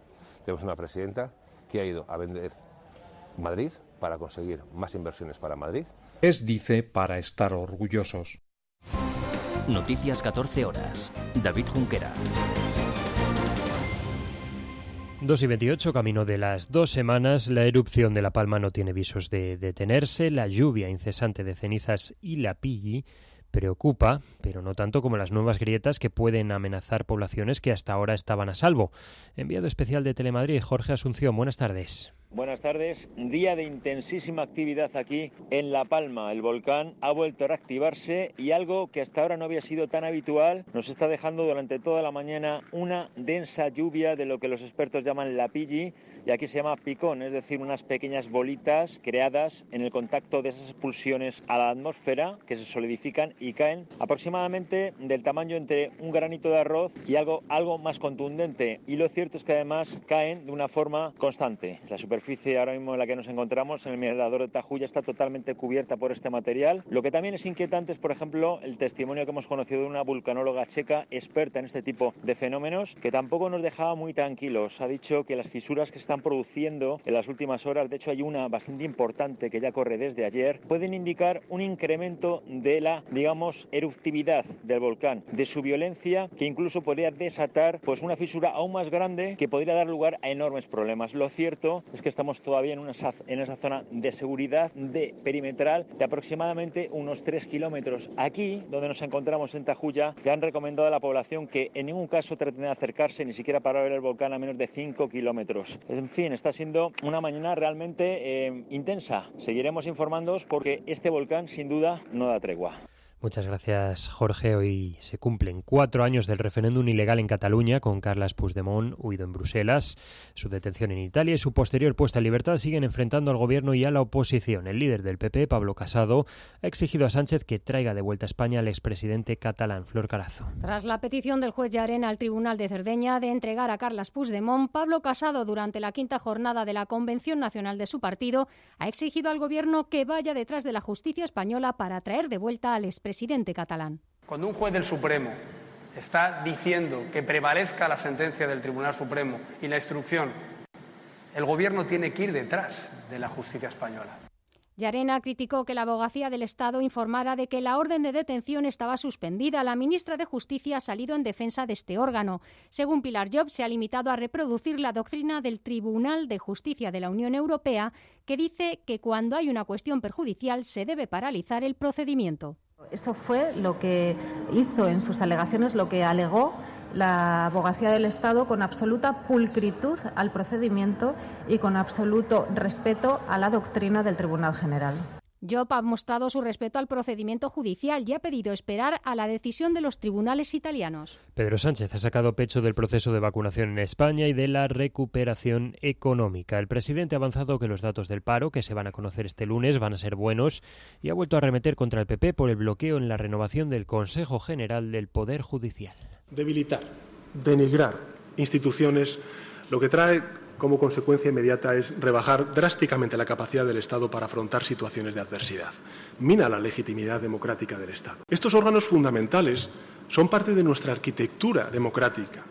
Tenemos una presidenta que ha ido a vender Madrid para conseguir más inversiones para Madrid. Es, dice, para estar orgullosos. Noticias catorce horas. David Junquera. dos y veintiocho, camino de las dos semanas. La erupción de La Palma no tiene visos de detenerse. La lluvia incesante de cenizas y la pilli preocupa, pero no tanto como las nuevas grietas que pueden amenazar poblaciones que hasta ahora estaban a salvo. Enviado especial de Telemadrid, Jorge Asunción, buenas tardes. Buenas tardes. Día de intensísima actividad aquí en La Palma. El volcán ha vuelto a reactivarse y algo que hasta ahora no había sido tan habitual nos está dejando durante toda la mañana una densa lluvia de lo que los expertos llaman la pilli, y aquí se llama picón, es decir, unas pequeñas bolitas creadas en el contacto de esas expulsiones a la atmósfera que se solidifican y caen aproximadamente del tamaño entre un granito de arroz y algo, algo más contundente. Y lo cierto es que además caen de una forma constante. La superficie La superficie ahora mismo en la que nos encontramos, en el mirador de Tajuya, está totalmente cubierta por este material. Lo que también es inquietante es, por ejemplo, el testimonio que hemos conocido de una vulcanóloga checa experta en este tipo de fenómenos, que tampoco nos dejaba muy tranquilos. Ha dicho que las fisuras que se están produciendo en las últimas horas, de hecho hay una bastante importante que ya corre desde ayer, pueden indicar un incremento de la, digamos, eruptividad del volcán, de su violencia, que incluso podría desatar pues una fisura aún más grande que podría dar lugar a enormes problemas. Lo cierto es que estamos todavía en, una, en esa zona de seguridad de perimetral de aproximadamente unos tres kilómetros. Aquí, donde nos encontramos en Tajuya, le han recomendado a la población que en ningún caso traten de acercarse ni siquiera para ver el volcán a menos de cinco kilómetros. En fin, está siendo una mañana realmente eh, intensa. Seguiremos informándoos porque este volcán sin duda no da tregua. Muchas gracias, Jorge. Hoy se cumplen cuatro años del referéndum ilegal en Cataluña, con Carles Puigdemont huido en Bruselas. Su detención en Italia y su posterior puesta en libertad siguen enfrentando al gobierno y a la oposición. El líder del P P, Pablo Casado, ha exigido a Sánchez que traiga de vuelta a España al expresidente catalán. Flor Carazo. Tras la petición del juez Llarena al Tribunal de Cerdeña de entregar a Carles Puigdemont, Pablo Casado, durante la quinta jornada de la Convención Nacional de su partido, ha exigido al gobierno que vaya detrás de la justicia española para traer de vuelta al expresidente presidente catalán. Cuando un juez del Supremo está diciendo que prevalezca la sentencia del Tribunal Supremo y la instrucción, el gobierno tiene que ir detrás de la justicia española. Llarena criticó que la Abogacía del Estado informara de que la orden de detención estaba suspendida. La ministra de Justicia ha salido en defensa de este órgano. Según Pilar Llop, se ha limitado a reproducir la doctrina del Tribunal de Justicia de la Unión Europea, que dice que cuando hay una cuestión perjudicial se debe paralizar el procedimiento. Eso fue lo que hizo en sus alegaciones, lo que alegó la Abogacía del Estado, con absoluta pulcritud al procedimiento y con absoluto respeto a la doctrina del Tribunal General. Llop ha mostrado su respeto al procedimiento judicial y ha pedido esperar a la decisión de los tribunales italianos. Pedro Sánchez ha sacado pecho del proceso de vacunación en España y de la recuperación económica. El presidente ha avanzado que los datos del paro, que se van a conocer este lunes, van a ser buenos, y ha vuelto a arremeter contra el P P por el bloqueo en la renovación del Consejo General del Poder Judicial. Debilitar, denigrar instituciones, lo que trae como consecuencia inmediata es rebajar drásticamente la capacidad del Estado para afrontar situaciones de adversidad. Mina la legitimidad democrática del Estado. Estos órganos fundamentales son parte de nuestra arquitectura democrática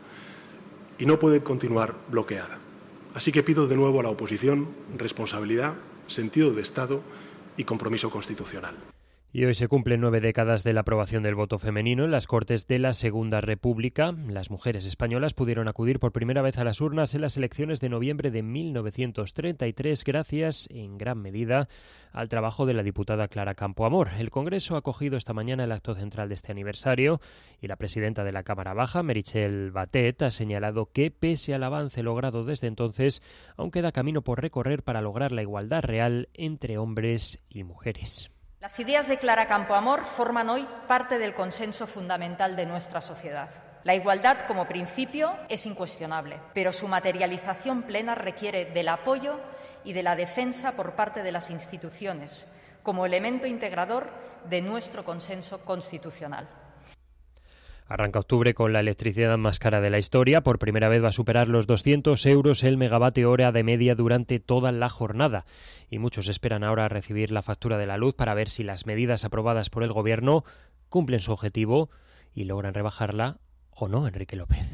y no pueden continuar bloqueada. Así que pido de nuevo a la oposición responsabilidad, sentido de Estado y compromiso constitucional. Y hoy se cumplen nueve décadas de la aprobación del voto femenino en las Cortes de la Segunda República. Las mujeres españolas pudieron acudir por primera vez a las urnas en las elecciones de noviembre de mil novecientos treinta y tres, gracias, en gran medida, al trabajo de la diputada Clara Campoamor. El Congreso ha acogido esta mañana el acto central de este aniversario y la presidenta de la Cámara Baja, Meritxell Batet, ha señalado que, pese al avance logrado desde entonces, aún queda camino por recorrer para lograr la igualdad real entre hombres y mujeres. Las ideas de Clara Campoamor forman hoy parte del consenso fundamental de nuestra sociedad. La igualdad como principio es incuestionable, pero su materialización plena requiere del apoyo y de la defensa por parte de las instituciones, como elemento integrador de nuestro consenso constitucional. Arranca octubre con la electricidad más cara de la historia. Por primera vez va a superar los doscientos euros el megavatio hora de media durante toda la jornada. Y muchos esperan ahora recibir la factura de la luz para ver si las medidas aprobadas por el Gobierno cumplen su objetivo y logran rebajarla o no, Enrique López.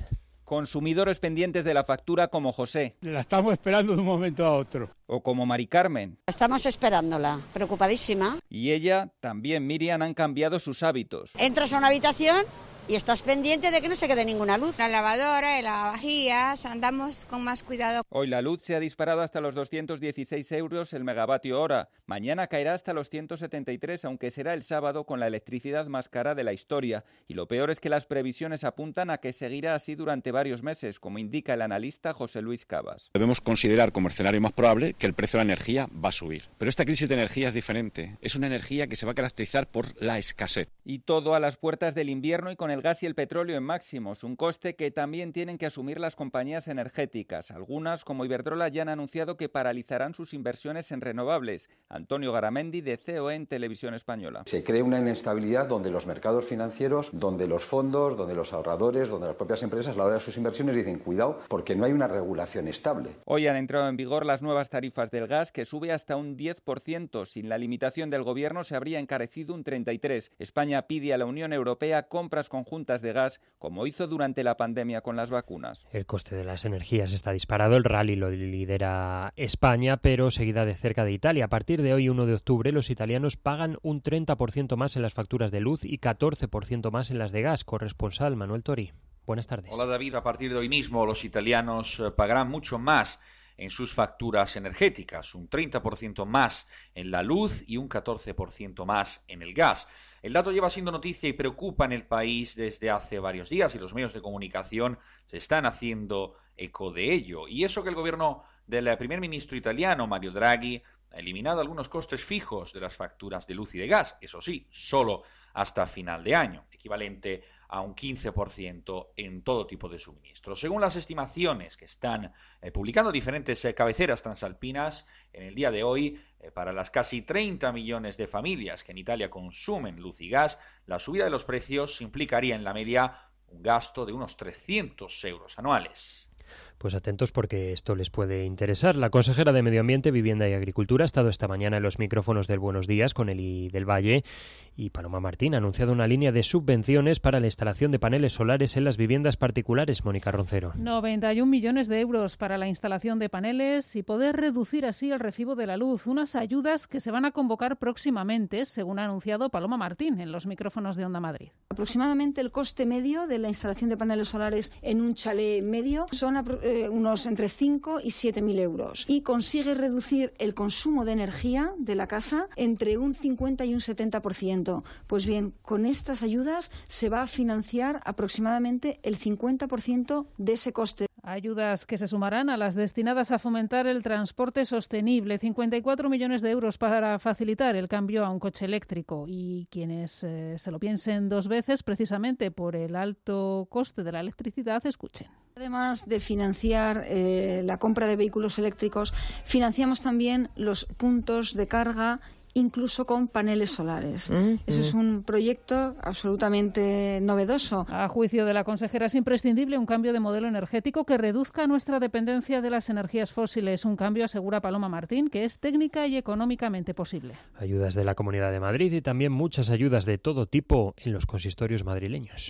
Consumidores pendientes de la factura como José. La estamos esperando de un momento a otro. O como Mari Carmen. Estamos esperándola, preocupadísima. Y ella, también Miriam, han cambiado sus hábitos. Entras a una habitación y estás pendiente de que no se quede ninguna luz. La lavadora y lavavajillas, andamos con más cuidado. Hoy la luz se ha disparado hasta los doscientos dieciséis euros el megavatio hora. Mañana caerá hasta los ciento setenta y tres, aunque será el sábado con la electricidad más cara de la historia. Y lo peor es que las previsiones apuntan a que seguirá así durante varios meses, como indica el analista José Luis Cabas. Debemos considerar como escenario más probable que el precio de la energía va a subir. Pero esta crisis de energía es diferente. Es una energía que se va a caracterizar por la escasez. Y todo a las puertas del invierno y con el gas y el petróleo en máximos, un coste que también tienen que asumir las compañías energéticas. Algunas, como Iberdrola, ya han anunciado que paralizarán sus inversiones en renovables. Antonio Garamendi, de C O E en Televisión Española. Se crea una inestabilidad donde los mercados financieros, donde los fondos, donde los ahorradores, donde las propias empresas a la hora de sus inversiones dicen cuidado porque no hay una regulación estable. Hoy han entrado en vigor las nuevas tarifas del gas, que sube hasta un diez por ciento. Sin la limitación del gobierno se habría encarecido un treinta y tres por ciento. España pide a la Unión Europea compras conjuntas de gas, como hizo durante la pandemia con las vacunas. El coste de las energías está disparado, el rally lo lidera España, pero seguida de cerca de Italia. A partir de hoy, uno de octubre, los italianos pagan un treinta por ciento más en las facturas de luz y catorce por ciento más en las de gas. Corresponsal Manuel Tori. Buenas tardes. Hola David, a partir de hoy mismo los italianos pagarán mucho más en sus facturas energéticas, un treinta por ciento más en la luz y un catorce por ciento más en el gas. El dato lleva siendo noticia y preocupa en el país desde hace varios días y los medios de comunicación se están haciendo eco de ello. Y eso que el gobierno del primer ministro italiano, Mario Draghi, ha eliminado algunos costes fijos de las facturas de luz y de gas, eso sí, solo hasta final de año, equivalente a un quince por ciento en todo tipo de suministros. Según las estimaciones que están eh, publicando diferentes eh, cabeceras transalpinas, en el día de hoy, eh, para las casi treinta millones de familias que en Italia consumen luz y gas, la subida de los precios implicaría en la media un gasto de unos trescientos euros anuales. Pues atentos porque esto les puede interesar. La consejera de Medio Ambiente, Vivienda y Agricultura ha estado esta mañana en los micrófonos del Buenos Días con Eli del Valle y Paloma Martín ha anunciado una línea de subvenciones para la instalación de paneles solares en las viviendas particulares. Mónica Roncero. noventa y un millones de euros para la instalación de paneles y poder reducir así el recibo de la luz. Unas ayudas que se van a convocar próximamente, según ha anunciado Paloma Martín en los micrófonos de Onda Madrid. Aproximadamente el coste medio de la instalación de paneles solares en un chalet medio son eh, unos entre cinco y siete mil euros y consigue reducir el consumo de energía de la casa entre un cincuenta y un setenta por ciento. Pues bien, con estas ayudas se va a financiar aproximadamente el cincuenta por ciento de ese coste. Ayudas que se sumarán a las destinadas a fomentar el transporte sostenible. cincuenta y cuatro millones de euros para facilitar el cambio a un coche eléctrico. Y quienes eh, se lo piensen dos veces, precisamente por el alto coste de la electricidad, escuchen. Además de financiar eh, la compra de vehículos eléctricos, financiamos también los puntos de carga, incluso con paneles solares. Mm, Eso mm. es un proyecto absolutamente novedoso. A juicio de la consejera, es imprescindible un cambio de modelo energético que reduzca nuestra dependencia de las energías fósiles. Un cambio, asegura Paloma Martín, que es técnica y económicamente posible. Ayudas de la Comunidad de Madrid y también muchas ayudas de todo tipo en los consistorios madrileños.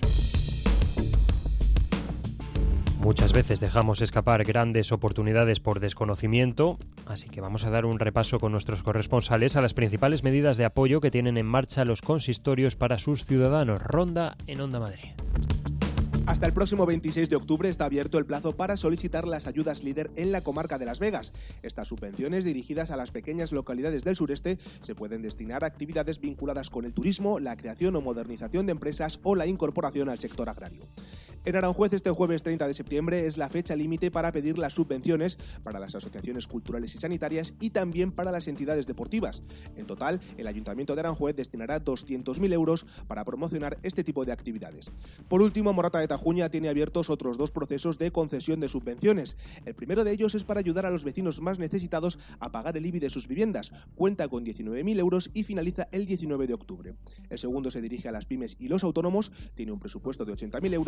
Muchas veces dejamos escapar grandes oportunidades por desconocimiento, así que vamos a dar un repaso con nuestros corresponsales a las principales medidas de apoyo que tienen en marcha los consistorios para sus ciudadanos. Ronda en Onda Madrid. Hasta el próximo veintiséis de octubre está abierto el plazo para solicitar las ayudas líder en la comarca de Las Vegas. Estas subvenciones dirigidas a las pequeñas localidades del sureste se pueden destinar a actividades vinculadas con el turismo, la creación o modernización de empresas o la incorporación al sector agrario. En Aranjuez este jueves treinta de septiembre es la fecha límite para pedir las subvenciones para las asociaciones culturales y sanitarias y también para las entidades deportivas. En total, el Ayuntamiento de Aranjuez destinará doscientos mil euros para promocionar este tipo de actividades. Por último, Morata de Tajuña tiene abiertos otros dos procesos de concesión de subvenciones. El primero de ellos es para ayudar a los vecinos más necesitados a pagar el I B I de sus viviendas. Cuenta con diecinueve mil euros y finaliza el diecinueve de octubre. El segundo se dirige a las pymes y los autónomos, tiene un presupuesto de ochenta mil euros y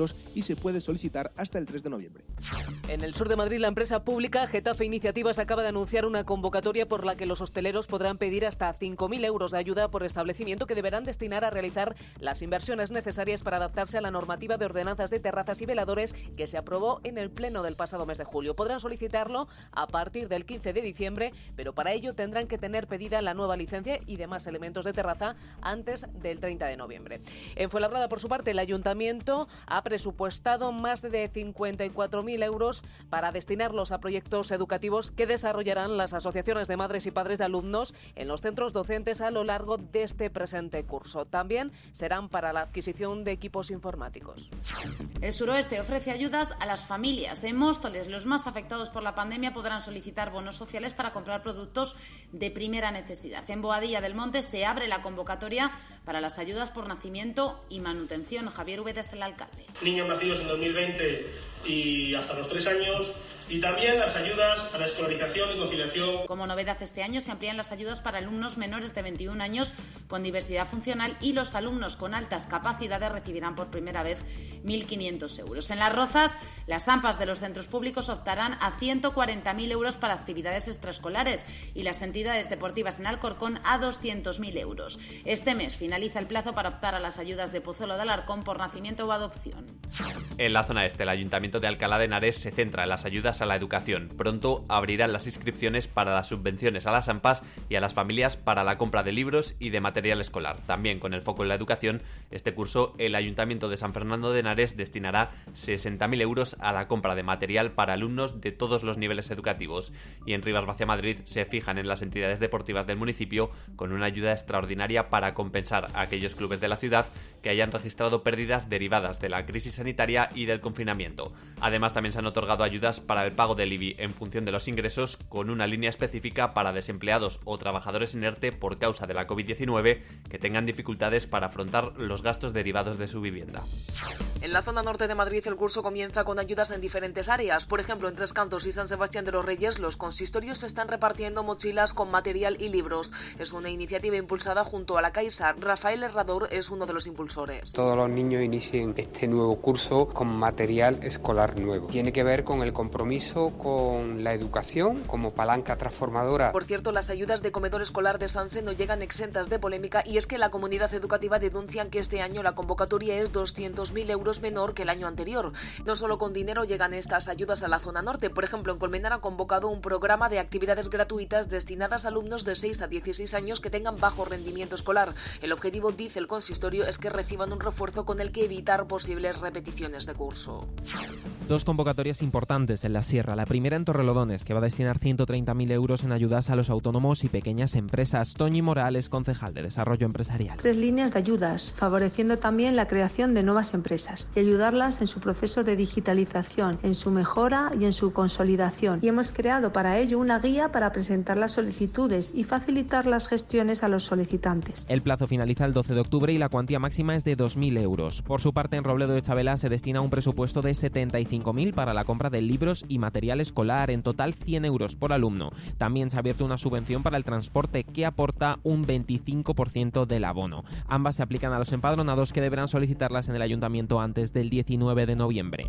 se puede solicitar hasta el tres de noviembre. En el sur de Madrid, la empresa pública Getafe Iniciativas acaba de anunciar una convocatoria por la que los hosteleros podrán pedir hasta cinco mil euros de ayuda por establecimiento que deberán destinar a realizar las inversiones necesarias para adaptarse a la normativa de ordenanzas de terrazas y veladores que se aprobó en el pleno del pasado mes de julio. Podrán solicitarlo a partir del quince de diciembre, pero para ello tendrán que tener pedida la nueva licencia y demás elementos de terraza antes del treinta de noviembre. En Fuenlabrada, por su parte, el ayuntamiento ha presupuestado más de cincuenta y cuatro mil euros para destinarlos a proyectos educativos que desarrollarán las asociaciones de madres y padres de alumnos en los centros docentes a lo largo de este presente curso. También serán para la adquisición de equipos informáticos. El Suroeste ofrece ayudas a las familias. En Móstoles, los más afectados por la pandemia podrán solicitar bonos sociales para comprar productos de primera necesidad. En Boadilla del Monte se abre la convocatoria para las ayudas por nacimiento y manutención. Javier Úbeda es el alcalde. Niños nacidos en dos mil veinte y hasta los tres años. Y también las ayudas a la escolarización y conciliación. Como novedad este año se amplían las ayudas para alumnos menores de veintiún años con diversidad funcional y los alumnos con altas capacidades recibirán por primera vez mil quinientos euros. En Las Rozas, las A M P As de los centros públicos optarán a ciento cuarenta mil euros para actividades extraescolares y las entidades deportivas en Alcorcón a doscientos mil euros. Este mes finaliza el plazo para optar a las ayudas de Pozuelo de Alarcón por nacimiento o adopción. En la zona este, el Ayuntamiento de Alcalá de Henares se centra en las ayudas a la educación. Pronto abrirán las inscripciones para las subvenciones a las A M P As y a las familias para la compra de libros y de material escolar. También con el foco en la educación, este curso el Ayuntamiento de San Fernando de Henares destinará sesenta mil euros a la compra de material para alumnos de todos los niveles educativos. Y en Rivas Vacia Madrid se fijan en las entidades deportivas del municipio con una ayuda extraordinaria para compensar a aquellos clubes de la ciudad que hayan registrado pérdidas derivadas de la crisis sanitaria y del confinamiento. Además, también se han otorgado ayudas para el pago del I B I en función de los ingresos, con una línea específica para desempleados o trabajadores en ERTE por causa de la covid diecinueve que tengan dificultades para afrontar los gastos derivados de su vivienda. En la zona norte de Madrid el curso comienza con ayudas en diferentes áreas. Por ejemplo, en Tres Cantos y San Sebastián de los Reyes, los consistorios se están repartiendo mochilas con material y libros. Es una iniciativa impulsada junto a la Caixa. Rafael Herrador es uno de los impulsores. Todos los niños inicien este nuevo curso con material escolar nuevo. Tiene que ver con el compromiso con la educación como palanca transformadora. Por cierto, las ayudas de comedor escolar de Sanse no llegan exentas de polémica, y es que la comunidad educativa denuncian que este año la convocatoria es doscientos mil euros menor que el año anterior. No solo con dinero llegan estas ayudas a la zona norte. Por ejemplo, en Colmenar han convocado un programa de actividades gratuitas destinadas a alumnos de seis a dieciséis años que tengan bajo rendimiento escolar. El objetivo, dice el consistorio, es que reciban un refuerzo con el que evitar posibles repeticiones de curso. Dos convocatorias importantes en la Sierra. La primera en Torrelodones, que va a destinar ciento treinta mil euros en ayudas a los autónomos y pequeñas empresas. Toñi Morales, concejal de Desarrollo Empresarial. Tres líneas de ayudas, favoreciendo también la creación de nuevas empresas y ayudarlas en su proceso de digitalización, en su mejora y en su consolidación. Y hemos creado para ello una guía para presentar las solicitudes y facilitar las gestiones a los solicitantes. El plazo finaliza el doce de octubre y la cuantía máxima es de dos mil euros. Por su parte, en Robledo de Chabela se destina un presupuesto de setenta y cinco mil para la compra de libros y material escolar, en total cien euros por alumno. También se ha abierto una subvención para el transporte que aporta un veinticinco por ciento del abono. Ambas se aplican a los empadronados, que deberán solicitarlas en el ayuntamiento antes del diecinueve de noviembre.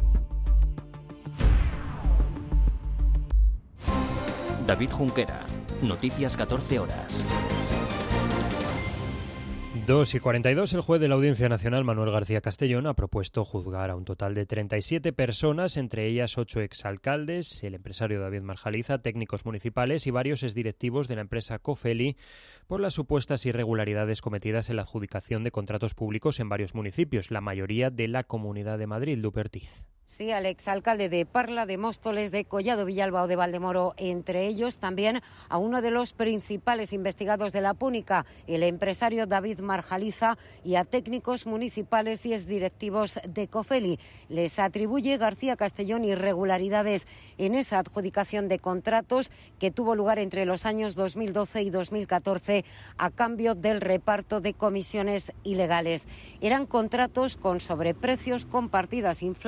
David Junquera, Noticias catorce horas. dos y cuarenta y dos, el juez de la Audiencia Nacional, Manuel García Castellón, ha propuesto juzgar a un total de treinta y siete personas, entre ellas ocho exalcaldes, el empresario David Marjaliza, técnicos municipales y varios exdirectivos de la empresa Cofeli, por las supuestas irregularidades cometidas en la adjudicación de contratos públicos en varios municipios, la mayoría de la Comunidad de Madrid. Lupertiz. Sí, al exalcalde de Parla, de Móstoles, de Collado Villalba o de Valdemoro, entre ellos también a uno de los principales investigados de la Púnica, el empresario David Marjaliza, y a técnicos municipales y exdirectivos de Cofeli. Les atribuye García Castellón irregularidades en esa adjudicación de contratos que tuvo lugar entre los años dos mil doce y dos mil catorce a cambio del reparto de comisiones ilegales. Eran contratos con sobreprecios, con partidas infladas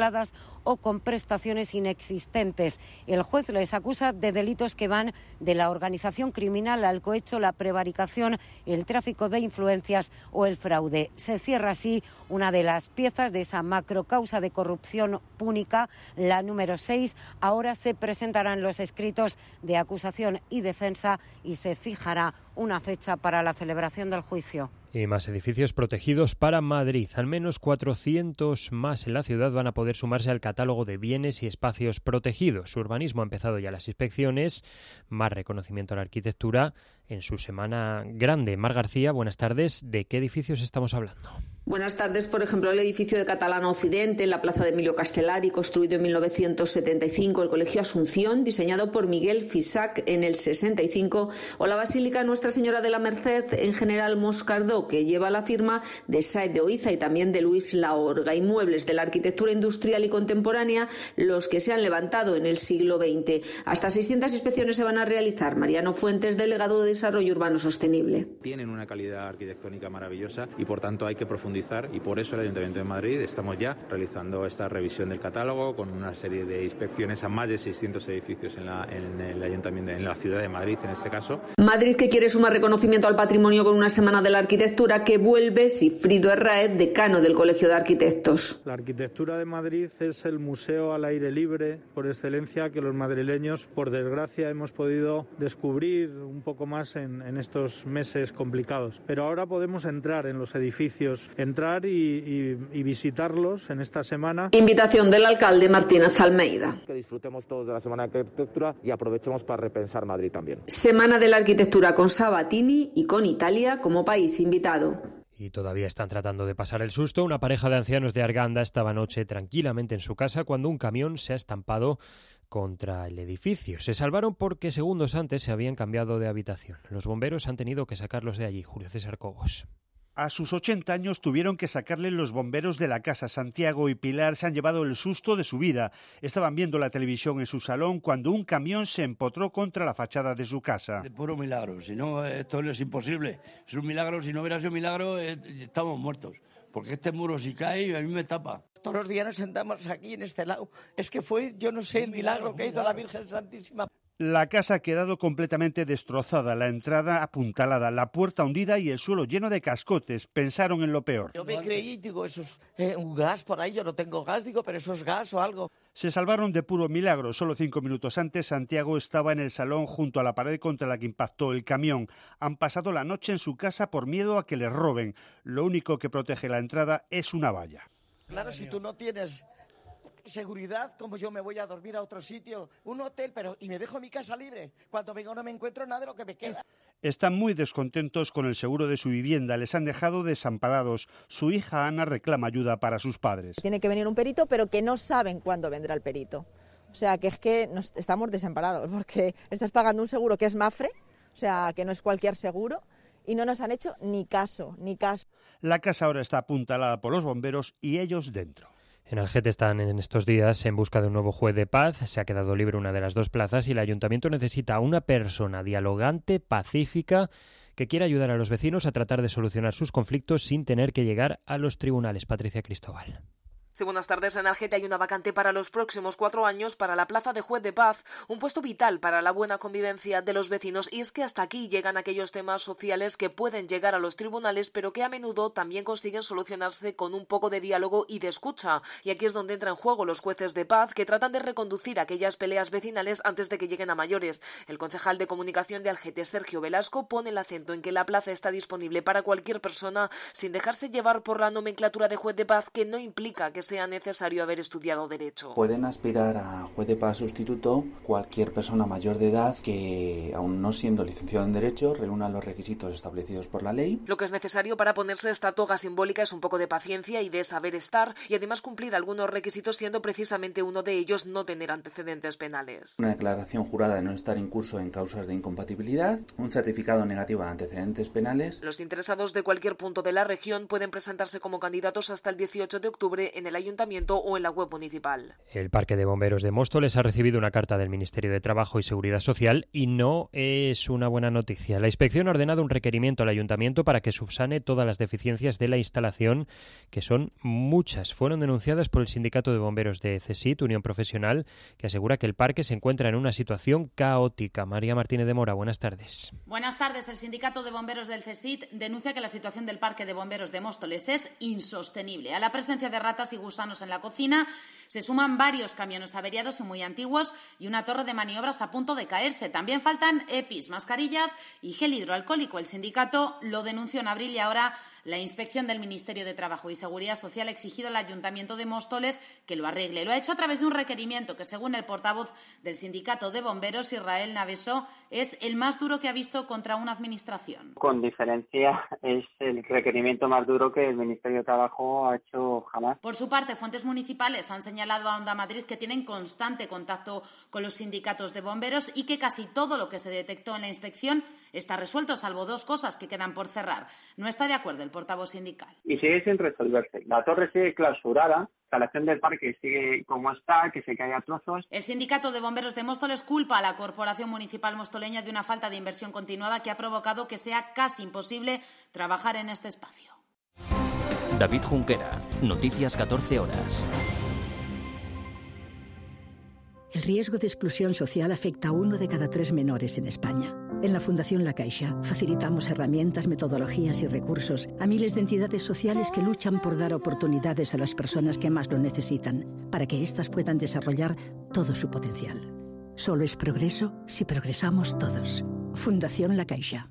o con prestaciones inexistentes. El juez les acusa de delitos que van de la organización criminal al cohecho, la prevaricación, el tráfico de influencias o el fraude. Se cierra así una de las piezas de esa macrocausa de corrupción púnica, la número seis. Ahora se presentarán los escritos de acusación y defensa y se fijará una fecha para la celebración del juicio. Y más edificios protegidos para Madrid. Al menos cuatrocientos más en la ciudad van a poder sumarse al catálogo de bienes y espacios protegidos. Urbanismo ha empezado ya las inspecciones, más reconocimiento a la arquitectura en su semana grande. Mar García, buenas tardes. ¿De qué edificios estamos hablando? Buenas tardes. Por ejemplo, el edificio de Catalana Occidente, en la plaza de Emilio Castellari, construido en mil novecientos setenta y cinco, el Colegio Asunción, diseñado por Miguel Fisac en el sesenta y cinco, o la Basílica Nuestra Señora de la Merced en General Moscardó, que lleva la firma de Saez de Oiza y también de Luis Laorga. Inmuebles de la arquitectura industrial y contemporánea, los que se han levantado en el siglo veinte. Hasta seiscientas inspecciones se van a realizar. Mariano Fuentes, delegado de Desarrollo Urbano Sostenible. Tienen una calidad arquitectónica maravillosa y por tanto hay que profundizar, y por eso el Ayuntamiento de Madrid estamos ya realizando esta revisión del catálogo con una serie de inspecciones a más de seiscientos edificios en, la, en el Ayuntamiento, en la ciudad de Madrid en este caso. Madrid, que quiere sumar reconocimiento al patrimonio con una semana de la arquitectura que vuelve Sigfrido Herráez, decano del Colegio de Arquitectos. La arquitectura de Madrid es el museo al aire libre por excelencia que los madrileños, por desgracia, hemos podido descubrir un poco más en, en estos meses complicados. Pero ahora podemos entrar en los edificios, entrar y, y, y visitarlos en esta semana. Invitación del alcalde Martínez Almeida. Que disfrutemos todos de la Semana de Arquitectura y aprovechemos para repensar Madrid también. Semana de la Arquitectura con Sabatini y con Italia como país invitado. Y todavía están tratando de pasar el susto. Una pareja de ancianos de Arganda estaba anoche tranquilamente en su casa cuando un camión se ha estampado contra el edificio. Se salvaron porque segundos antes se habían cambiado de habitación. Los bomberos han tenido que sacarlos de allí. Julio César Cobos. A sus ochenta años tuvieron que sacarle los bomberos de la casa. Santiago y Pilar se han llevado el susto de su vida. Estaban viendo la televisión en su salón cuando un camión se empotró contra la fachada de su casa. De puro milagro, si no, esto no es imposible. Es un milagro, si no hubiera sido un milagro, eh, estamos muertos. Porque este muro si cae a mí me tapa. Todos los días nos sentamos aquí en este lado. Es que fue, yo no sé, el milagro que hizo la Virgen Santísima. La casa ha quedado completamente destrozada, la entrada apuntalada, la puerta hundida y el suelo lleno de cascotes. Pensaron en lo peor. Yo me creí, digo, eso es eh, un gas por ahí, yo no tengo gas, digo, pero eso es gas o algo. Se salvaron de puro milagro. Solo cinco minutos antes, Santiago estaba en el salón junto a la pared contra la que impactó el camión. Han pasado la noche en su casa por miedo a que les roben. Lo único que protege la entrada es una valla. Claro, si tú no tienes seguridad, como yo me voy a dormir a otro sitio, un hotel, pero y me dejo mi casa libre. Cuando vengo no me encuentro nada de lo que me queda. Están muy descontentos con el seguro de su vivienda, les han dejado desamparados. Su hija Ana reclama ayuda para sus padres. Tiene que venir un perito, pero que no saben cuándo vendrá el perito. O sea, que es que nos estamos desamparados, porque estás pagando un seguro que es Mafre, o sea, que no es cualquier seguro, y no nos han hecho ni caso, ni caso. La casa ahora está apuntalada por los bomberos y ellos dentro. En Algete están en estos días en busca de un nuevo juez de paz. Se ha quedado libre una de las dos plazas y el ayuntamiento necesita a una persona dialogante, pacífica, que quiera ayudar a los vecinos a tratar de solucionar sus conflictos sin tener que llegar a los tribunales. Patricia Cristóbal. Sí, buenas tardes. En Algete hay una vacante para los próximos cuatro años para la plaza de juez de paz, un puesto vital para la buena convivencia de los vecinos. Y es que hasta aquí llegan aquellos temas sociales que pueden llegar a los tribunales, pero que a menudo también consiguen solucionarse con un poco de diálogo y de escucha. Y aquí es donde entran en juego los jueces de paz, que tratan de reconducir aquellas peleas vecinales antes de que lleguen a mayores. El concejal de comunicación de Algete, Sergio Velasco, pone el acento en que la plaza está disponible para cualquier persona sin dejarse llevar por la nomenclatura de juez de paz, que no implica que sea necesario haber estudiado Derecho. Pueden aspirar a juez de paz sustituto cualquier persona mayor de edad que, aun no siendo licenciado en Derecho, reúna los requisitos establecidos por la ley. Lo que es necesario para ponerse esta toga simbólica es un poco de paciencia y de saber estar, y además cumplir algunos requisitos, siendo precisamente uno de ellos no tener antecedentes penales. Una declaración jurada de no estar en curso en causas de incompatibilidad, un certificado negativo de antecedentes penales. Los interesados de cualquier punto de la región pueden presentarse como candidatos hasta el dieciocho de octubre en el ayuntamiento o en la web municipal. El Parque de Bomberos de Móstoles ha recibido una carta del Ministerio de Trabajo y Seguridad Social y no es una buena noticia. La inspección ha ordenado un requerimiento al ayuntamiento para que subsane todas las deficiencias de la instalación, que son muchas. Fueron denunciadas por el Sindicato de Bomberos de CESIT, Unión Profesional, que asegura que el parque se encuentra en una situación caótica. María Martínez de Mora, buenas tardes. Buenas tardes. El Sindicato de Bomberos del CESIT denuncia que la situación del Parque de Bomberos de Móstoles es insostenible. A la presencia de ratas y gusanos en la cocina se suman varios camiones averiados y muy antiguos y una torre de maniobras a punto de caerse. También faltan E P Is, mascarillas y gel hidroalcohólico. El sindicato lo denunció en abril y ahora la inspección del Ministerio de Trabajo y Seguridad Social ha exigido al Ayuntamiento de Móstoles que lo arregle. Lo ha hecho a través de un requerimiento que, según el portavoz del Sindicato de Bomberos, Israel Naveso, es el más duro que ha visto contra una administración. Con diferencia, es el requerimiento más duro que el Ministerio de Trabajo ha hecho jamás. Por su parte, fuentes municipales han señalado a Onda Madrid que tienen constante contacto con los sindicatos de bomberos y que casi todo lo que se detectó en la inspección está resuelto, salvo dos cosas que quedan por cerrar. No está de acuerdo el portavoz sindical. Y sigue sin resolverse. La torre sigue clausurada, la instalación del parque sigue como está, que se cae a trozos. El Sindicato de Bomberos de Móstoles culpa a la Corporación Municipal Mostoleña de una falta de inversión continuada que ha provocado que sea casi imposible trabajar en este espacio. David Junquera, Noticias catorce horas. El riesgo de exclusión social afecta a uno de cada tres menores en España. En la Fundación La Caixa facilitamos herramientas, metodologías y recursos a miles de entidades sociales que luchan por dar oportunidades a las personas que más lo necesitan, para que éstas puedan desarrollar todo su potencial. Solo es progreso si progresamos todos. Fundación La Caixa.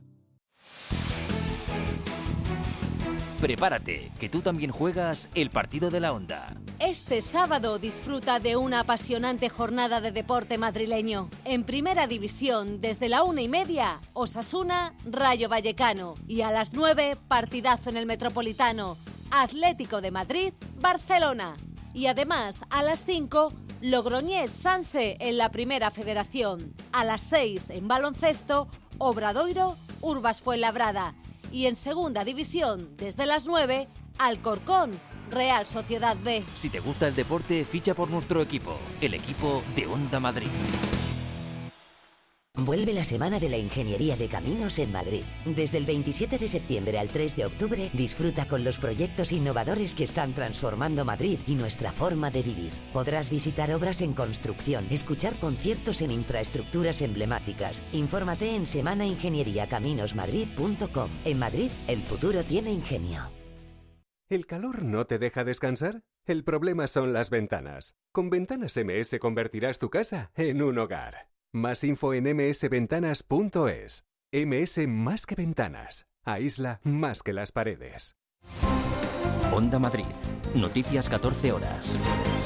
Prepárate, que tú también juegas el partido de la Onda. Este sábado disfruta de una apasionante jornada de deporte madrileño. En Primera División, desde la una y media, Osasuna, Rayo Vallecano. Y a las nueve, partidazo en el Metropolitano, Atlético de Madrid, Barcelona. Y además, a las cinco, Logroñés Sanse en la Primera Federación. A las seis, en baloncesto, Obradoiro, Urbas Fuenlabrada. Y en Segunda División, desde las nueve, Alcorcón, Real Sociedad B. Si te gusta el deporte, ficha por nuestro equipo, el equipo de Onda Madrid. Vuelve la Semana de la Ingeniería de Caminos en Madrid. Desde el veintisiete de septiembre al tres de octubre, disfruta con los proyectos innovadores que están transformando Madrid y nuestra forma de vivir. Podrás visitar obras en construcción, escuchar conciertos en infraestructuras emblemáticas. Infórmate en semana ingeniería caminos madrid punto com. En Madrid, el futuro tiene ingenio. ¿El calor no te deja descansar? El problema son las ventanas. Con Ventanas M S convertirás tu casa en un hogar. Más info en eme ese ventanas punto es. eme ese más que ventanas. Aísla más que las paredes. Onda Madrid. Noticias catorce horas.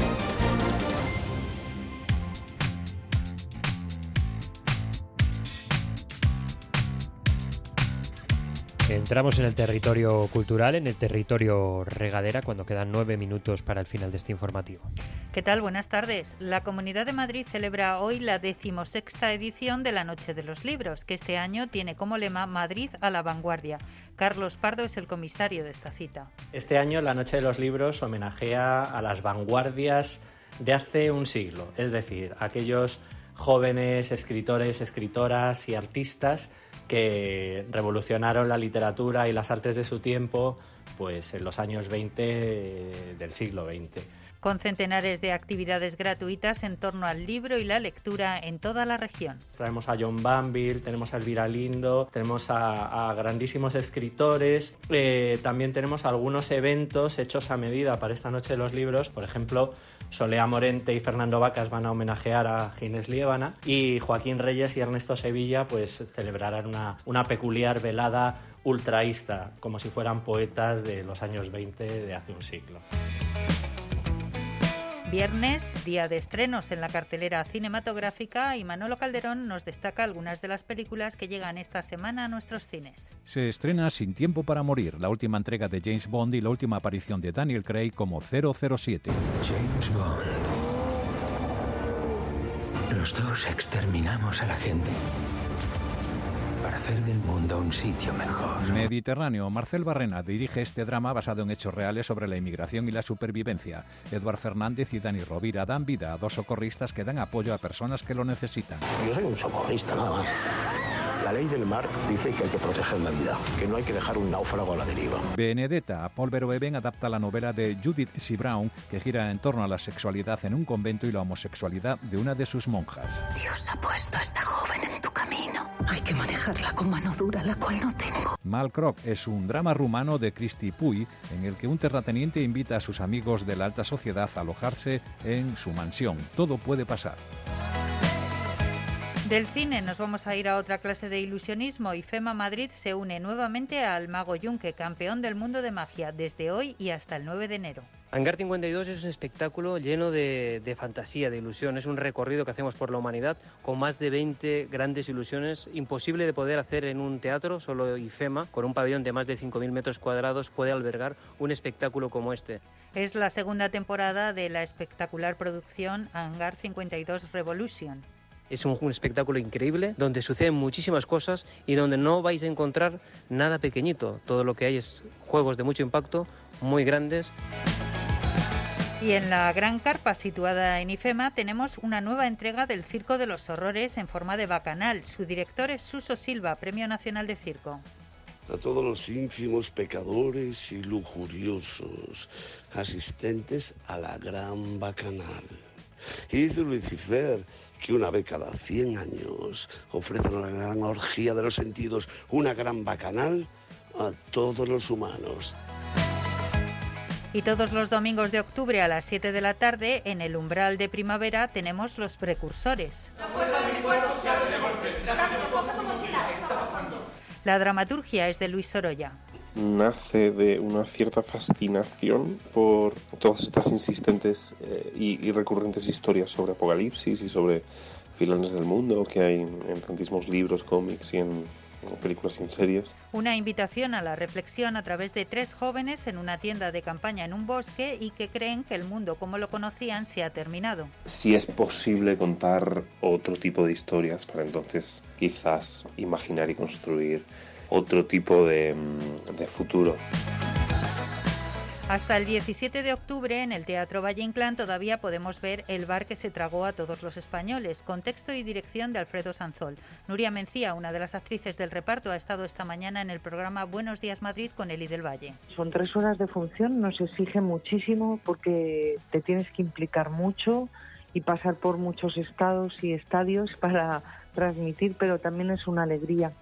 Entramos en el territorio cultural, en el territorio regadera, cuando quedan nueve minutos para el final de este informativo. ¿Qué tal? Buenas tardes. La Comunidad de Madrid celebra hoy la decimosexta edición de la Noche de los Libros, que este año tiene como lema Madrid a la vanguardia. Carlos Pardo es el comisario de esta cita. Este año la Noche de los Libros homenajea a las vanguardias de hace un siglo, es decir, aquellos jóvenes escritores, escritoras y artistas que revolucionaron la literatura y las artes de su tiempo, pues en los años veinte del siglo veinte. Con centenares de actividades gratuitas en torno al libro y la lectura en toda la región. Traemos a John Banville, tenemos a Elvira Lindo, tenemos a, a grandísimos escritores, eh, también tenemos algunos eventos hechos a medida para esta Noche de los Libros. Por ejemplo, Solea Morente y Fernando Vacas van a homenajear a Ginés Liébana y Joaquín Reyes y Ernesto Sevilla pues celebrarán una, una peculiar velada ultraísta, como si fueran poetas de los años veinte de hace un siglo. Viernes, día de estrenos en la cartelera cinematográfica, y Manolo Calderón nos destaca algunas de las películas que llegan esta semana a nuestros cines. Se estrena Sin tiempo para morir, la última entrega de James Bond y la última aparición de Daniel Craig como cero cero siete. James Bond. Los dos exterminamos a la gente para hacer hacer del mundo un sitio mejor. Mediterráneo. Marcel Barrena dirige este drama basado en hechos reales sobre la inmigración y la supervivencia. Eduard Fernández y Dani Rovira dan vida a dos socorristas que dan apoyo a personas que lo necesitan. Yo soy un socorrista, nada más. La ley del mar dice que hay que proteger la vida, que no hay que dejar un náufrago a la deriva. Benedetta. Paul Verhoeven adapta la novela de Judith C. Brown, que gira en torno a la sexualidad en un convento y la homosexualidad de una de sus monjas. Dios ha puesto a esta joven en tu camino. Hay que manejarla con mano dura, la cual no tengo. Malcroc es un drama rumano de Cristi Puy, en el que un terrateniente invita a sus amigos de la alta sociedad a alojarse en su mansión. Todo puede pasar. Del cine nos vamos a ir a otra clase de ilusionismo. IFEMA Madrid se une nuevamente al Mago Yunque, campeón del mundo de magia, desde hoy y hasta el nueve de enero. Hangar cincuenta y dos es un espectáculo lleno de, de fantasía, de ilusión. Es un recorrido que hacemos por la humanidad con más de veinte grandes ilusiones. Imposible de poder hacer en un teatro, solo IFEMA, con un pabellón de más de cinco mil metros cuadrados, puede albergar un espectáculo como este. Es la segunda temporada de la espectacular producción Hangar cincuenta y dos Revolution. Es un, un espectáculo increíble, donde suceden muchísimas cosas y donde no vais a encontrar nada pequeñito. Todo lo que hay es juegos de mucho impacto, muy grandes. Y en la gran carpa situada en IFEMA tenemos una nueva entrega del Circo de los Horrores en forma de bacanal. Su director es Suso Silva, Premio Nacional de Circo. A todos los ínfimos pecadores y lujuriosos asistentes a la gran bacanal. Y dice Lucifer que una vez cada cien años ofrecen una gran orgía de los sentidos, una gran bacanal a todos los humanos. Y todos los domingos de octubre a las siete de la tarde, en el umbral de primavera, tenemos Los Precursores. La puerta de mi cuarto se abre de golpe. Rápido, coge tu mochila. ¿Qué está pasando? La dramaturgia es de Luis Sorolla. Nace de una cierta fascinación por todas estas insistentes eh, y, y recurrentes historias sobre apocalipsis y sobre finales del mundo que hay en, en tantísimos libros, cómics y en, en películas y en series. Una invitación a la reflexión a través de tres jóvenes en una tienda de campaña en un bosque y que creen que el mundo como lo conocían se ha terminado. Si es posible contar otro tipo de historias para entonces quizás imaginar y construir otro tipo de, de futuro. Hasta el diecisiete de octubre en el Teatro Valle Inclán todavía podemos ver El bar que se tragó a todos los españoles, con texto y dirección de Alfredo Sanzol. Nuria Mencía, una de las actrices del reparto, ha estado esta mañana en el programa Buenos Días Madrid con Eli del Valle. Son tres horas de función, nos exige muchísimo porque te tienes que implicar mucho y pasar por muchos estados y estadios para transmitir, pero también es una alegría.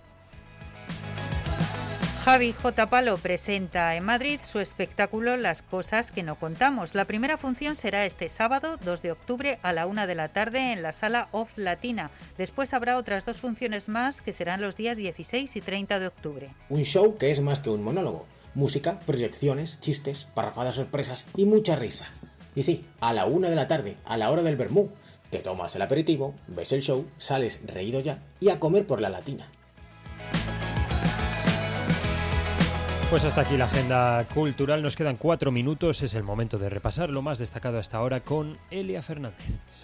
Javi J. Palo presenta en Madrid su espectáculo Las cosas que no contamos. La primera función será este sábado, dos de octubre, a la una de la tarde en la Sala Off Latina. Después habrá otras dos funciones más que serán los días dieciséis y treinta de octubre. Un show que es más que un monólogo. Música, proyecciones, chistes, parrafadas sorpresas y mucha risa. Y sí, a la una de la tarde, a la hora del vermú, te tomas el aperitivo, ves el show, sales reído ya y a comer por la Latina. Pues hasta aquí la agenda cultural. Nos quedan cuatro minutos. Es el momento de repasar lo más destacado hasta ahora con Elia Fernández.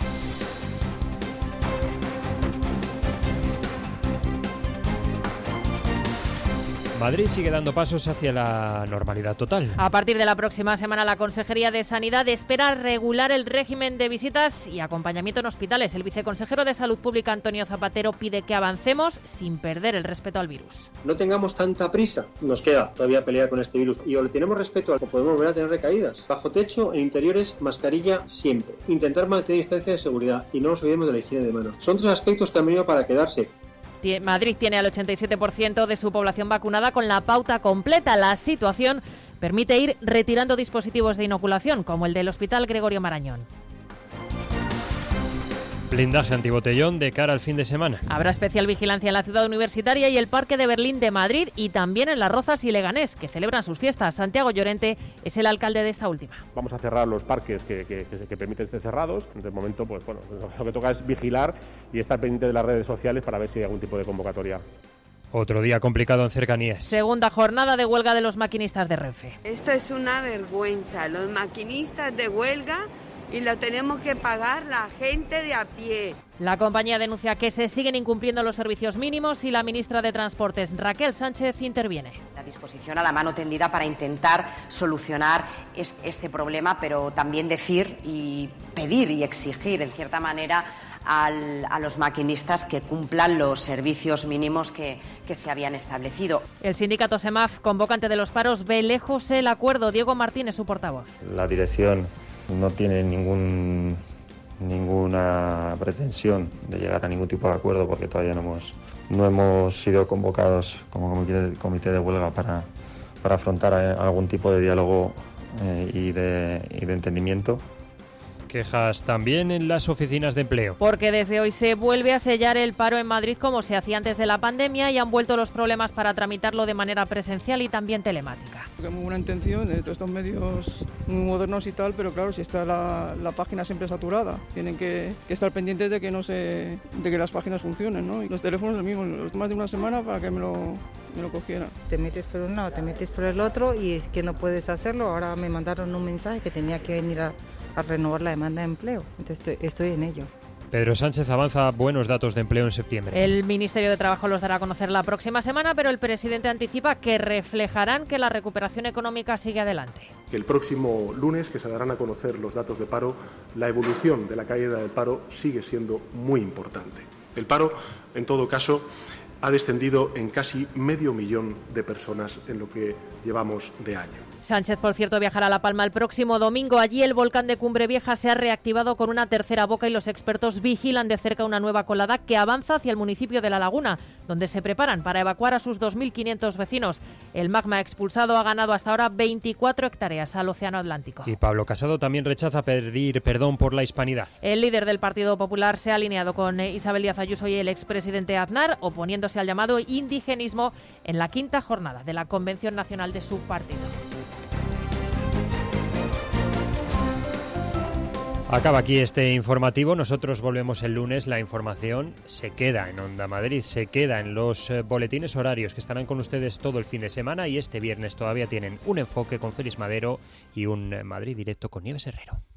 Madrid sigue dando pasos hacia la normalidad total. A partir de la próxima semana, la Consejería de Sanidad espera regular el régimen de visitas y acompañamiento en hospitales. El viceconsejero de Salud Pública, Antonio Zapatero, pide que avancemos sin perder el respeto al virus. No tengamos tanta prisa. Nos queda todavía pelear con este virus. Y o le tenemos respeto o podemos volver a tener recaídas. Bajo techo, en interiores, mascarilla siempre. Intentar mantener distancia de seguridad y no nos olvidemos de la higiene de manos. Son tres aspectos que han venido para quedarse. Madrid tiene al ochenta y siete por ciento de su población vacunada con la pauta completa. La situación permite ir retirando dispositivos de inoculación, como el del Hospital Gregorio Marañón. Blindaje antibotellón de cara al fin de semana. Habrá especial vigilancia en la ciudad universitaria y el Parque de Berlín de Madrid y también en Las Rozas y Leganés, que celebran sus fiestas. Santiago Llorente es el alcalde de esta última. Vamos a cerrar los parques que, que, que, que permiten ser cerrados. De momento, pues bueno, lo que toca es vigilar y estar pendiente de las redes sociales para ver si hay algún tipo de convocatoria. Otro día complicado en cercanías. Segunda jornada de huelga de los maquinistas de Renfe. Esto es una vergüenza. Los maquinistas de huelga y lo tenemos que pagar la gente de a pie. La compañía denuncia que se siguen incumpliendo los servicios mínimos y la ministra de Transportes, Raquel Sánchez, interviene. La disposición a la mano tendida para intentar solucionar este problema, pero también decir y pedir y exigir, en cierta manera, Al, a los maquinistas que cumplan los servicios mínimos que, que se habían establecido. El sindicato SEMAF, convocante de los paros, ve lejos el acuerdo. Diego Martínez, su portavoz. La dirección no tiene ningún, ninguna pretensión de llegar a ningún tipo de acuerdo porque todavía no hemos, no hemos sido convocados como comité, comité de huelga para, para afrontar algún tipo de diálogo eh, y, de, y de entendimiento. Quejas también en las oficinas de empleo. Porque desde hoy se vuelve a sellar el paro en Madrid como se hacía antes de la pandemia y han vuelto los problemas para tramitarlo de manera presencial y también telemática. Muy buena intención de todos estos medios muy modernos y tal, pero claro, si está la, la página siempre saturada, tienen que, que estar pendientes de que no se, de que las páginas funcionen, ¿no? Y los teléfonos lo mismo, más de una semana para que me lo, me lo cogieran. Te metes por un lado, te metes por el otro y es que no puedes hacerlo. Ahora me mandaron un mensaje que tenía que venir a a renovar la demanda de empleo. Entonces estoy, estoy en ello. Pedro Sánchez avanza buenos datos de empleo en septiembre. El Ministerio de Trabajo los dará a conocer la próxima semana, pero el presidente anticipa que reflejarán que la recuperación económica sigue adelante. Que el próximo lunes, que se darán a conocer los datos de paro, la evolución de la caída del paro sigue siendo muy importante. El paro, en todo caso, ha descendido en casi medio millón de personas en lo que llevamos de año. Sánchez, por cierto, viajará a La Palma el próximo domingo. Allí el volcán de Cumbre Vieja se ha reactivado con una tercera boca y los expertos vigilan de cerca una nueva colada que avanza hacia el municipio de La Laguna, donde se preparan para evacuar a sus dos mil quinientos vecinos. El magma expulsado ha ganado hasta ahora veinticuatro hectáreas al Océano Atlántico. Y Pablo Casado también rechaza pedir perdón por la hispanidad. El líder del Partido Popular se ha alineado con Isabel Díaz Ayuso y el expresidente Aznar, oponiéndose al llamado indigenismo en la quinta jornada de la Convención Nacional de su partido. Acaba aquí este informativo. Nosotros volvemos el lunes. La información se queda en Onda Madrid, se queda en los eh, boletines horarios que estarán con ustedes todo el fin de semana y este viernes todavía tienen un enfoque con Félix Madero y un eh, Madrid Directo con Nieves Herrero.